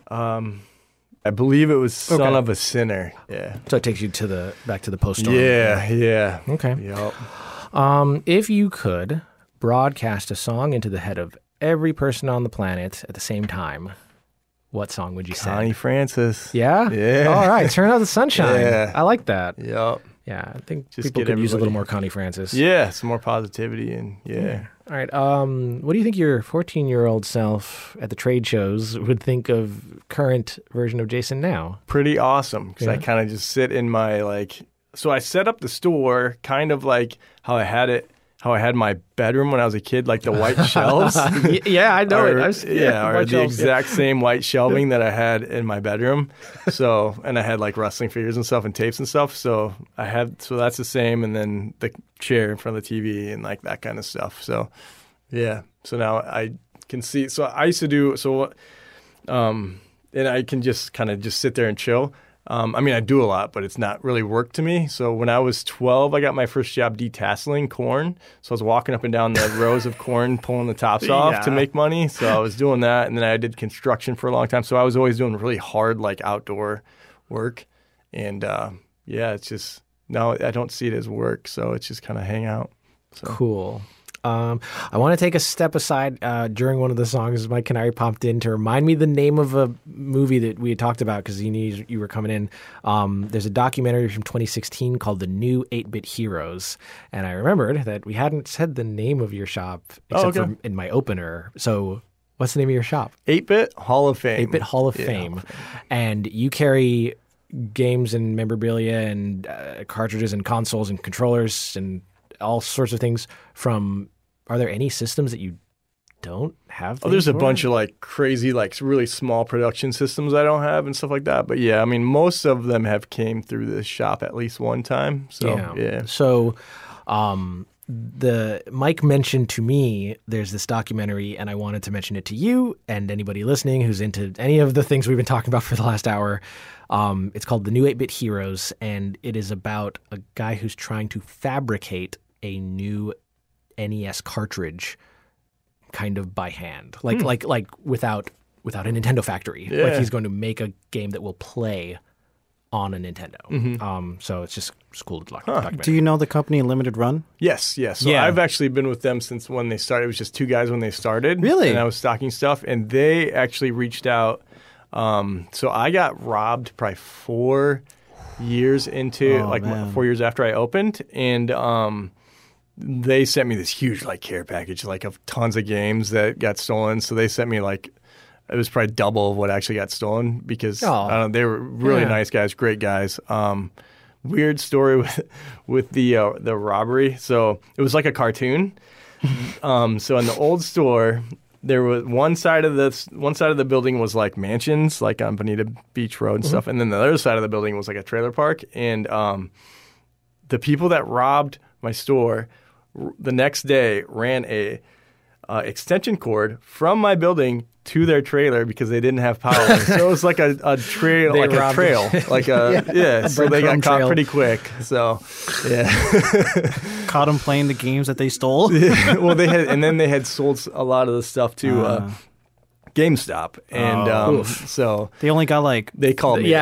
I believe it was Son of a Sinner. Yeah. So it takes you back to the post-storm. Yeah. Okay. Yep. If you could broadcast a song into the head of every person on the planet at the same time, what song would you sing? Connie Francis. Yeah? Yeah. All right. Turn out the sunshine. Yeah. I like that. Yep. Yeah, I think people could use a little more Connie Francis. Yeah, some more positivity and yeah. All right. What do you think your 14-year-old self at the trade shows would think of current version of Jason now? Pretty awesome because I kind of just sit in my so I set up the store kind of like how I had my bedroom when I was a kid, like the white shelves. Yeah, I know it. Or the exact same white shelving that I had in my bedroom. So, and I had like wrestling figures and stuff and tapes and stuff. So that's the same. And then the chair in front of the TV and like that kind of stuff. So, yeah. So now I can see. So I used to do and I can just kind of just sit there and chill. I mean, I do a lot, but it's not really work to me. So when I was 12, I got my first job detasseling corn. So I was walking up and down the rows of corn, pulling the tops off to make money. So I was doing that. And then I did construction for a long time. So I was always doing really hard, like outdoor work. And it's just, now I don't see it as work. So it's just kind of hang out. So. Cool. I want to take a step aside during one of the songs. Mike Canary popped in to remind me the name of a movie that we had talked about because you were coming in. There's a documentary from 2016 called The New 8-Bit Heroes. And I remembered that we hadn't said the name of your shop except for in my opener. So what's the name of your shop? 8-Bit Hall of Fame. 8-Bit Hall of Fame. And you carry games and memorabilia and cartridges and consoles and controllers and all sorts of things from... Are there any systems that you don't have? There's a bunch of like crazy, like really small production systems I don't have and stuff like that. But yeah, I mean, most of them have came through this shop at least one time. So yeah. So the Mike mentioned to me there's this documentary, and I wanted to mention it to you and anybody listening who's into any of the things we've been talking about for the last hour. It's called The New 8-Bit Heroes, and it is about a guy who's trying to fabricate a new NES cartridge kind of by hand, like without a Nintendo factory. Yeah. Like he's going to make a game that will play on a Nintendo. Mm-hmm. So it's just cool to document. Do you know the company Limited Run? Yes. So I've actually been with them since when they started. It was just two guys when they started. Really? And I was stocking stuff, and they actually reached out. So I got robbed probably 4 years into 4 years after I opened, and they sent me this huge like care package like of tons of games that got stolen. So they sent me like it was probably double of what actually got stolen because they were really nice guys, great guys. Weird story with the robbery. So it was like a cartoon. So in the old store, there was one side of the building was like mansions, like on Bonita Beach Road and stuff, and then the other side of the building was like a trailer park. And the people that robbed my store the next day ran a extension cord from my building to their trailer because they didn't have power. So it was like a trail, So they got caught pretty quick. So caught them playing the games that they stole. Well, they had sold a lot of the stuff to GameStop, and so they only got they called me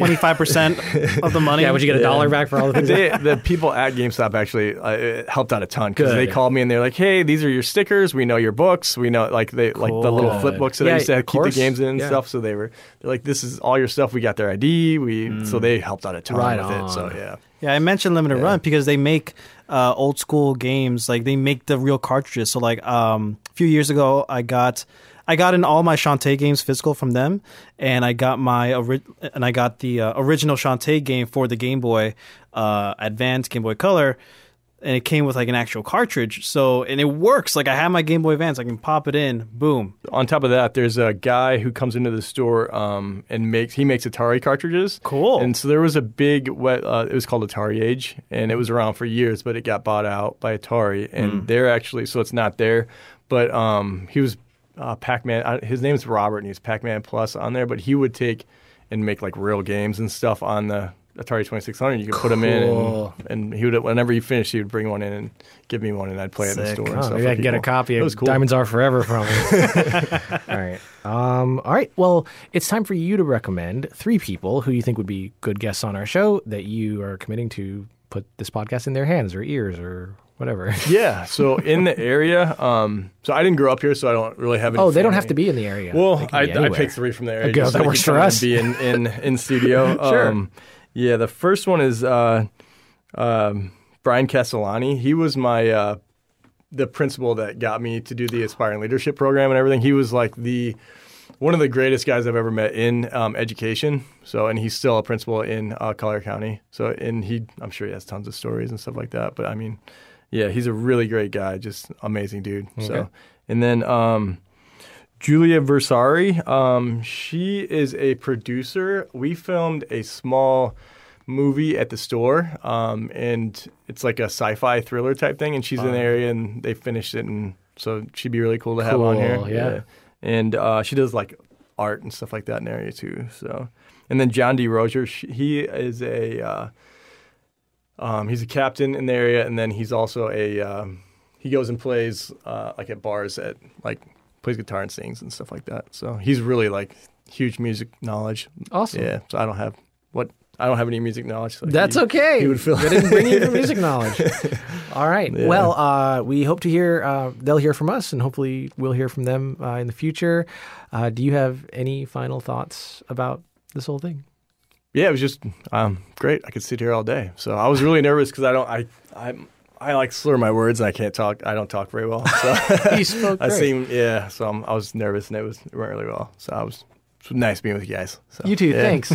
25% of the money. Would you get $1 back for all the things? The people at GameStop actually it helped out a ton because they called me and they're like, "Hey, these are your stickers. We know your books. We know like the little flip books that I used to keep the games in and stuff." So they're like, "This is all your stuff. We got their ID. So they helped out a ton with it." So I mentioned Limited Run because they make old school games. Like they make the real cartridges. So like a few years ago, I got in all my Shantae games physical from them, and I got the original Shantae game for the Game Boy Advance, Game Boy Color, and it came with like an actual cartridge. So and it works. Like I have my Game Boy Advance, I can pop it in, boom. On top of that, there's a guy who comes into the store and makes Atari cartridges. Cool. And so there was a big it was called Atari Age, and it was around for years, but it got bought out by Atari, and they're actually so it's not there, but he was. Pac-Man, his name's Robert, and he's Pac-Man Plus on there, but he would take and make like real games and stuff on the Atari 2600. You could put them in, and he would, whenever he finished, he would bring one in and give me one, and I'd play it in the store. And stuff maybe I can get a copy of Diamonds Are Forever from him. All right. Well, it's time for you to recommend 3 people who you think would be good guests on our show that you are committing to put this podcast in their hands or ears or whatever. Yeah. So in the area, so I didn't grow up here, so I don't really have any. They don't have to be in the area. Well, I picked 3 from the area. That works for us. Be in studio. Sure. The first one is Brian Castellani. He was my the principal that got me to do the Aspiring Leadership program and everything. He was like one of the greatest guys I've ever met in education. So, and he's still a principal in Collier County. So, and I'm sure he has tons of stories and stuff like that. But I mean, yeah, he's a really great guy, just amazing dude. Okay. So, and then Julia Versari, she is a producer. We filmed a small movie at the store, and it's like a sci-fi thriller type thing, and she's in the area, and they finished it, and so she'd be really cool to have on here. Yeah. And she does like art and stuff like that in the area too. So, and then John D. Rozier, he is he's a captain in the area, and then he's also he goes and plays like at bars plays guitar and sings and stuff like that. So he's really like huge music knowledge. Awesome. Yeah. So I don't have any music knowledge. So That's okay. He would feel. I didn't bring you the music knowledge. All right. Yeah. Well, we hope to hear. They'll hear from us, and hopefully we'll hear from them in the future. Do you have any final thoughts about this whole thing? Yeah, it was just great. I could sit here all day. So I was really nervous because I like slur my words and I can't talk. I don't talk very well. So You spoke great. So I was nervous and it went really well. So it was nice being with you guys. So, you too. Yeah. Thanks.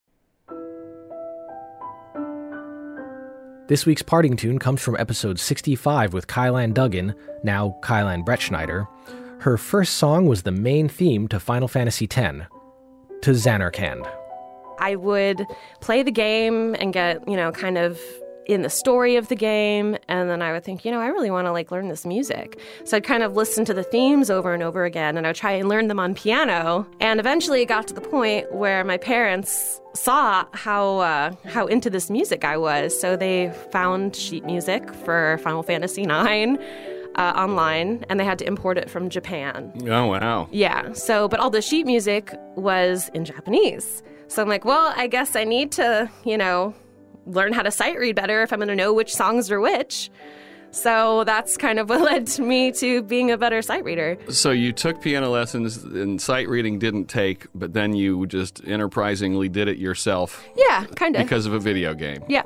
This week's parting tune comes from episode 65 with Kylan Duggan, now Kylan Brettschneider. Her first song was the main theme to Final Fantasy X, to Zanarkand. I would play the game and get, kind of in the story of the game, and then I would think, I really want to learn this music. So I'd kind of listen to the themes over and over again, and I'd try and learn them on piano. And eventually it got to the point where my parents saw how into this music I was. So they found sheet music for Final Fantasy IX online, and they had to import it from Japan. Oh, wow. Yeah. So, but all the sheet music was in Japanese. So I'm like, well, I guess I need to, learn how to sight read better if I'm going to know which songs are which. So that's kind of what led me to being a better sight reader. So you took piano lessons and sight reading didn't take, but then you just enterprisingly did it yourself. Yeah, kind of. Because of a video game. Yeah.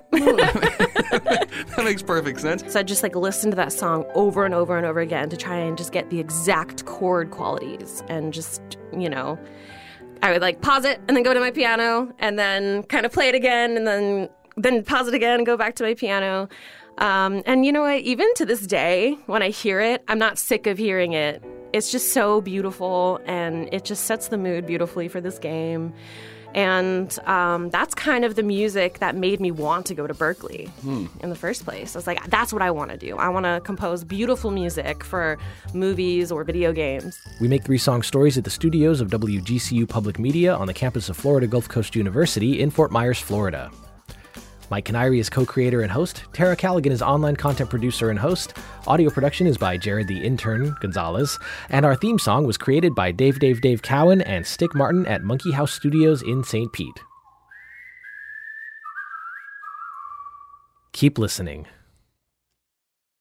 That makes perfect sense. So I just listen to that song over and over and over again to try and just get the exact chord qualities and just, I would pause it and then go to my piano and then kind of play it again and then pause it again and go back to my piano. And you know what? Even to this day, when I hear it, I'm not sick of hearing it. It's just so beautiful, and it just sets the mood beautifully for this game. And that's kind of the music that made me want to go to Berklee in the first place. I was like, that's what I want to do. I want to compose beautiful music for movies or video games. We make 3 Song Stories at the studios of WGCU Public Media on the campus of Florida Gulf Coast University in Fort Myers, Florida. Mike Canary is co-creator and host. Tara Callaghan is online content producer and host. Audio production is by Jared the Intern Gonzalez. And our theme song was created by Dave Cowan and Stick Martin at Monkey House Studios in St. Pete. Keep listening.